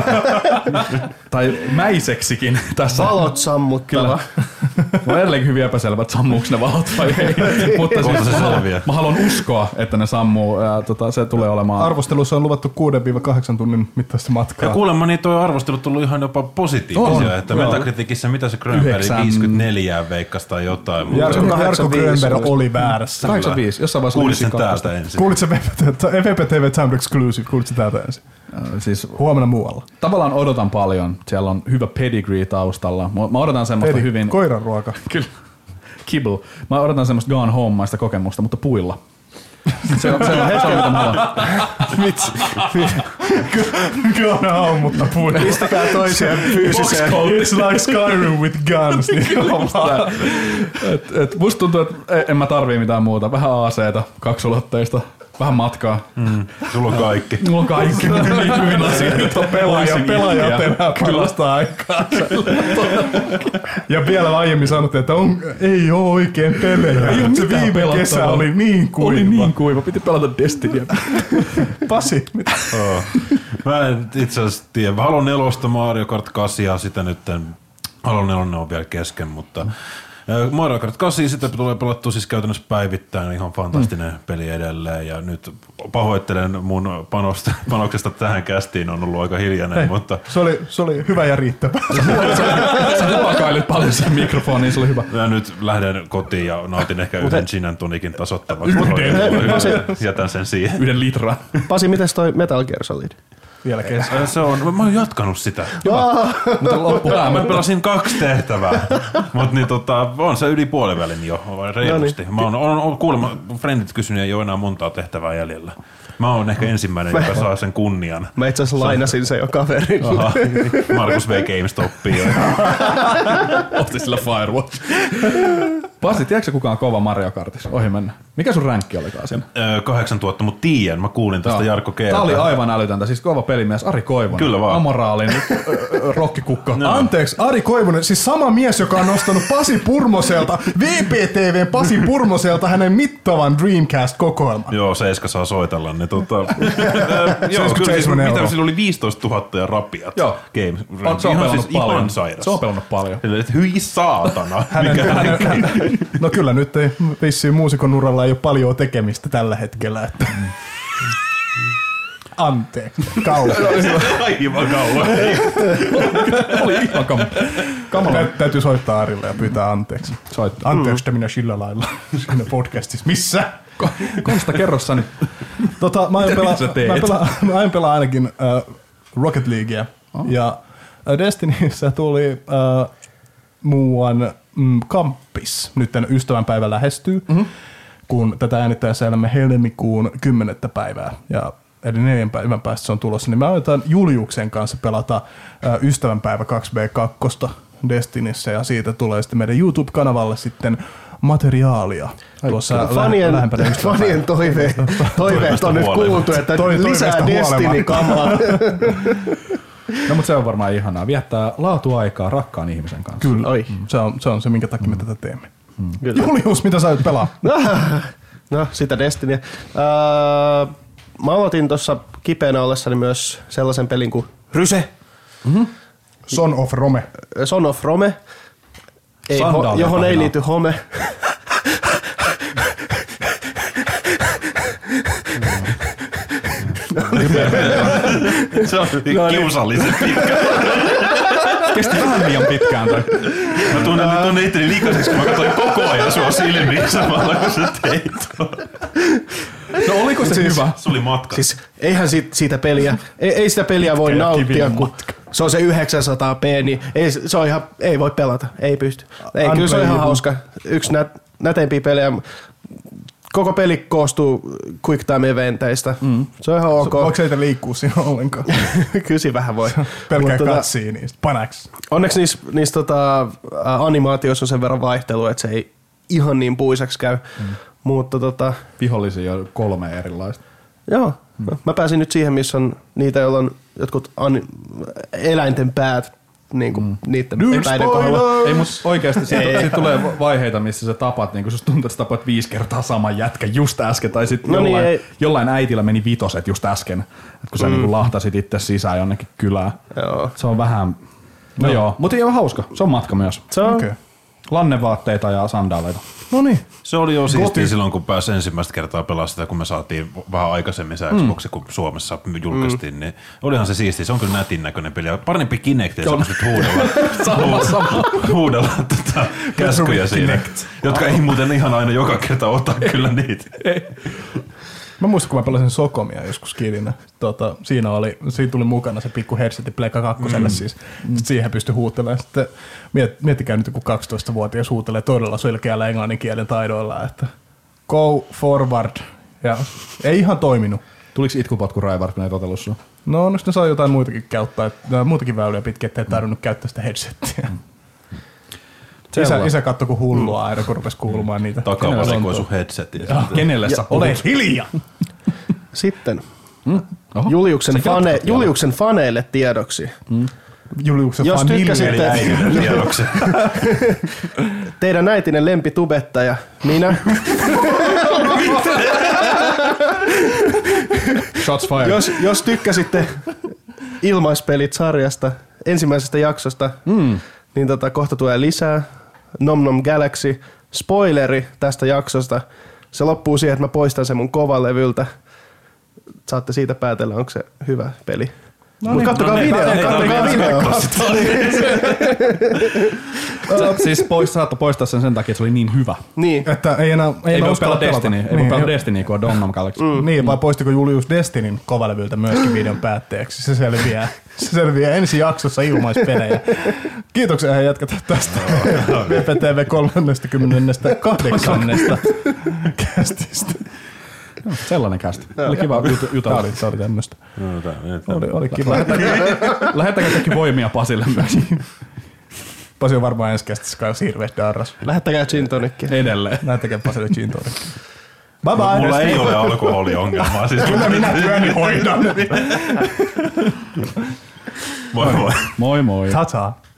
tai mäiseksikin tässä. Valot sammuttava. Mä on edelleenkin hyvin epäselvä, että sammuuko ne valot vai ei. Mutta siis mä, haluan, mä haluan uskoa, että ne sammuu. Ja, tota, se tulee olemaan... Arvostelussa on luvattu kuudesta kahdeksaan tunnin mittaista matkaa. Ja kuulemma niin tuo arvostelu on tullut ihan jopa positiivisia. On, että Metacriticissa mitä se Grönberg viisikymmentäneljä veikkasi tai jotain. Jarkko Grönberg oli väärässä. kahdeksankymmentäviisi Jossain vaiheessa kuulit sen täältä ensin. Kuulit se V P T V Time Exclusive. Kuulit se täältä ensin. Siis huomenna muualla. Tavallaan odotan paljon. Siellä on hyvä pedigree taustalla. Mä odotan semmoista Pedi, hyvin... koiran ruoka. Kyllä. Kibble. Mä odotan semmoista Gone Home-maista kokemusta, mutta puilla. Se on, se on, se on mitä mä haluan. Vitsi. Gone Home, mutta puilla. Pistäkää toiseen fyysiseen. It's like Skyrim with guns. et, et musta tuntuu, että en mä tarvii mitään muuta. Vähän A C:tä, kaksulotteista. Vähän matkaa. Mm. Sulla on kaikki. Mulla on kaikki. Niin hyvin asioita. Pelaaja, pelaajat enää parasta aikaa. Ja vielä aiemmin sanottiin, että on, ei oo oikein pelejä. Ei se viime kesä oli niin kuiva. Oli niin kuiva. Piti pelata Destinyä. Pasi, mitä? Oh. Mä en itse asiassa tiedä. Mä haluan nelosta Mario Kart kahdeksan ja sitä nyt haluan nelonen on vielä kesken, mutta Mario Kart kahdeksan, sitä tulee pelattua siis käytännössä päivittäin, ihan fantastinen mm. peli edelleen ja nyt pahoittelen mun panosta, panoksesta tähän kästiin, on ollut aika hiljainen, Hei, mutta... Se oli, se oli hyvä ja riittävä. Sä huokailit paljon sen mikrofoniin, se oli hyvä. Ja nyt lähden kotiin ja nautin ehkä yhden gin and tonicin tasoittavaksi. Jätän sen siihen. Yhden litran. Pasi, mites toi Metal Gear Solid? Vielä kesä. Se on, mä oon jatkanut sitä. Mutta loppuun. Mä pelasin kaksi tehtävää, mutta niin, tota, on se yli puolivälin jo, reilusti. Mä oon, on, on, kuulemma, frendit kysynyt, ei ole enää montaa tehtävää jäljellä. Mä oon ehkä ensimmäinen, joka saa sen kunnian. Mä itse asiassa lainasin sen jo kaverille. Aha, Markus vei GameStopiin jo. Osti sillä Firewatch. Pasi, tiedätkö kukaan kova Mario Kartissa? Ohi mennä. Mikä sun ränkki olikaan siinä? Öö, kahdeksantuhatta, mutta tiedän. Mä kuulin tästä no. Jarkko G. Tää oli aivan älytöntä. Siis kova pelimies Ari Koivunen. Kyllä vaan. Amoraalin rokkikukko. No. Anteeksi, Ari Koivunen, siis sama mies, joka on nostanut Pasi Purmoselta, V P T V:n Pasi Purmoselta hänen mittavan Dreamcast-kokoelman. Joo, Seiska saa soitella. Niin tota, joo, kyllä siis, mitä sillä oli viisitoistatuhatta ja rapiat. Joo. Games. Se on pelannut siis paljon. Ihan sairas. Se on pelannut paljon. Hyi saatana. Hänen, hänen, no kyllä nyt ei vissiin muusikon uralla ei ole paljon tekemistä tällä hetkellä. Että. Anteeksi. Kauan. Aivan kauan. Oli ihan kam- kamala. Tä, täytyy soittaa Arille ja pyytää anteeksi. Soittaa. Anteeksi, mm. minä sillä lailla siinä podcastissa. Missä? Konsta, kerro sä nyt. Tota, mä aion pelaa, mä pelaa, mä aion pelaa ainakin uh, Rocket Leaguea. Oh. Ja uh, Destinyssä tuli uh, muuan mm, kamppis. Nyt tämän ystävänpäivä lähestyy, mm-hmm. kun tätä äänittäessä elämme helmikuun kymmenettä päivää. Ja eli neljän päivän päästä se on tulossa. Niin mä aloitan Juliuksen kanssa pelata uh, ystävänpäivä kaksi B kaksi Destinyssä. Ja siitä tulee sitten meidän YouTube-kanavalle sitten materiaalia. Tuossa fanien, lähempänä fanien toive, toiveet on nyt kuultu, että Toi, lisää Destiny-kamaa. No mutta se on varmaan ihanaa. Viettää laatuaikaa rakkaan ihmisen kanssa. Kyllä, Oi. se on, se on se, minkä takia mm. me tätä teemme. Mm. Julius, mitä sä oot pelaa? No, sitä Destinyä. Uh, mä aloitin tuossa kipeänä ollessani myös sellaisen pelin kuin Ryse. Mm-hmm. Son of Rome. Son of Rome. Ei, ho, johon ei liity home. Se on kiusallisen pitkä. Kesti vähän liian pitkään toi. Mä tunnen, uh, tunnen itteni likaiseksi, kun mä katsoin koko ajan sua silmiin samalla, kun sä teit. No oliko se siis, hyvä? Se oli matka. Siis eihän siitä, siitä peliä, ei, ei sitä peliä voi nauttia, kun se on se yhdeksänsataa p, niin ei, se on ihan, ei voi pelata, ei pysty. Ei, kyllä se on ihan hauska. Yksi nä, näteimpiä pelejä. Koko peli koostuu quick time eventeistä. Mm. Se on ihan ok. Voiko se ei liikkuu siinä ollenkaan? Kyllä vähän voi. Pelkää katsii niistä. Panaks. Onneksi niissä, niissä tota, animaatioissa on sen verran vaihtelua, että se ei ihan niin puiseksi käy. Mm. Mutta tota... Vihollisia on kolme erilaista. Joo. Mm. Mä pääsin nyt siihen, missä on niitä, joilla on jotkut an... eläinten päät. Niin kuin mm. niiden epäiden kohdalla. Ei, mutta oikeasti siitä, siitä tulee vaiheita, missä sä tapat, niin kun susta tuntuu, että sä tapat viisi kertaa saman jätkän just äsken, tai sitten no jollain, niin, jollain äitillä meni vitoset just äsken, että kun sä mm. niin kun lahtasit itse sisään jonnekin kylään. Joo. Se on vähän, no, no joo, mutta ihan hauska, se on matka myös. Se on. Okay. Lannevaatteita ja sandaaleita. No niin. Se oli jo siistiä silloin, kun pääsi ensimmäistä kertaa pelaa sitä, kun me saatiin vähän aikaisemmin se Xbox, mm. kun Suomessa julkaistiin, mm. niin olihan se siistiä. Se on kyllä nätin näköinen peli. Parempi Kinectia, semmoiset huudella, sama, sama. huudella tota, käskyjä siinä, jotka ei muuten ihan aina joka kerta ota kyllä niitä. Mä muistan, kun mä pelasin Sokomia joskus kidinä. Tota, siinä, oli, siinä tuli mukana se pikku headsetti Pleikka kakkoselle mm. siis. Sitten siihen pystyi huutelemaan. Sitten miet, miettikää nyt, kun kaksitoistavuotias huutelee todella selkeällä englanninkielen taidoilla, että go forward. Ja ei ihan toiminut. Tuliko itkupotku Raivart, kun ei totellut sun? No onneksi ne saa jotain muitakin käyttää, että, muutakin väyliä pitkin, ettei tarvinnut käyttää sitä headsettiä. Mm. Isä, isä katsoi kun hullua aina, kun rupesi kuulumaan niitä. Takavalikoi sun headsetin. Kenelle sä olet hiljaa? Sitten mm. Juliuksen, fane, Juliuksen faneille tiedoksi. Mm. Juliuksen Jos tykkäsitte tiedoksi. Teidän äitinen lempitubettaja, minä. Shots fired. Jos, jos tykkäsitte ilmaispelit-sarjasta, ensimmäisestä jaksosta, mm. niin tota, kohta tulee lisää. Nom Nom Galaxy. Spoileri tästä jaksosta. Se loppuu siihen, että mä poistan sen mun kovalevyltä. Saatte siitä päätellä, onko se hyvä peli. No niin, kattokaa no video, niin, kattokaa video. Siis pois, saattoi poistaa sen sen takia, että se oli niin hyvä. Niin. Että ei enää ei ei voi pelata Destiny. Ei voi pelata Destiny, kun on Dawn of Galaxy. Mm. Niin, vai poistiko Julius Destinyn kovalevyltä myöskin videon päätteeksi? Se selviää. Se selviää ensi jaksossa ilmaispelejä. Kiitoksia ja jatketaan tästä V P T V kolmekymmentäkahdeksan kästistä. No, sellainen kästi. Oli kiva jutella. Tämä oli, tämä oli tämmöistä. No, tämä, oli, oli kiva. Lähettäkää kaikki voimia Pasille myös. Pasi on varmaan ensi kästissä kai jos hirveä darras. Lähettäkää gin tonickia. Edelleen. Lähettäkää Pasille gin tonickia. Bye bye. Mulla ei ole alkoholiongelmaa. Siis kyllä minä työni hoidan. Moi moi. Moi moi. Ta-ta.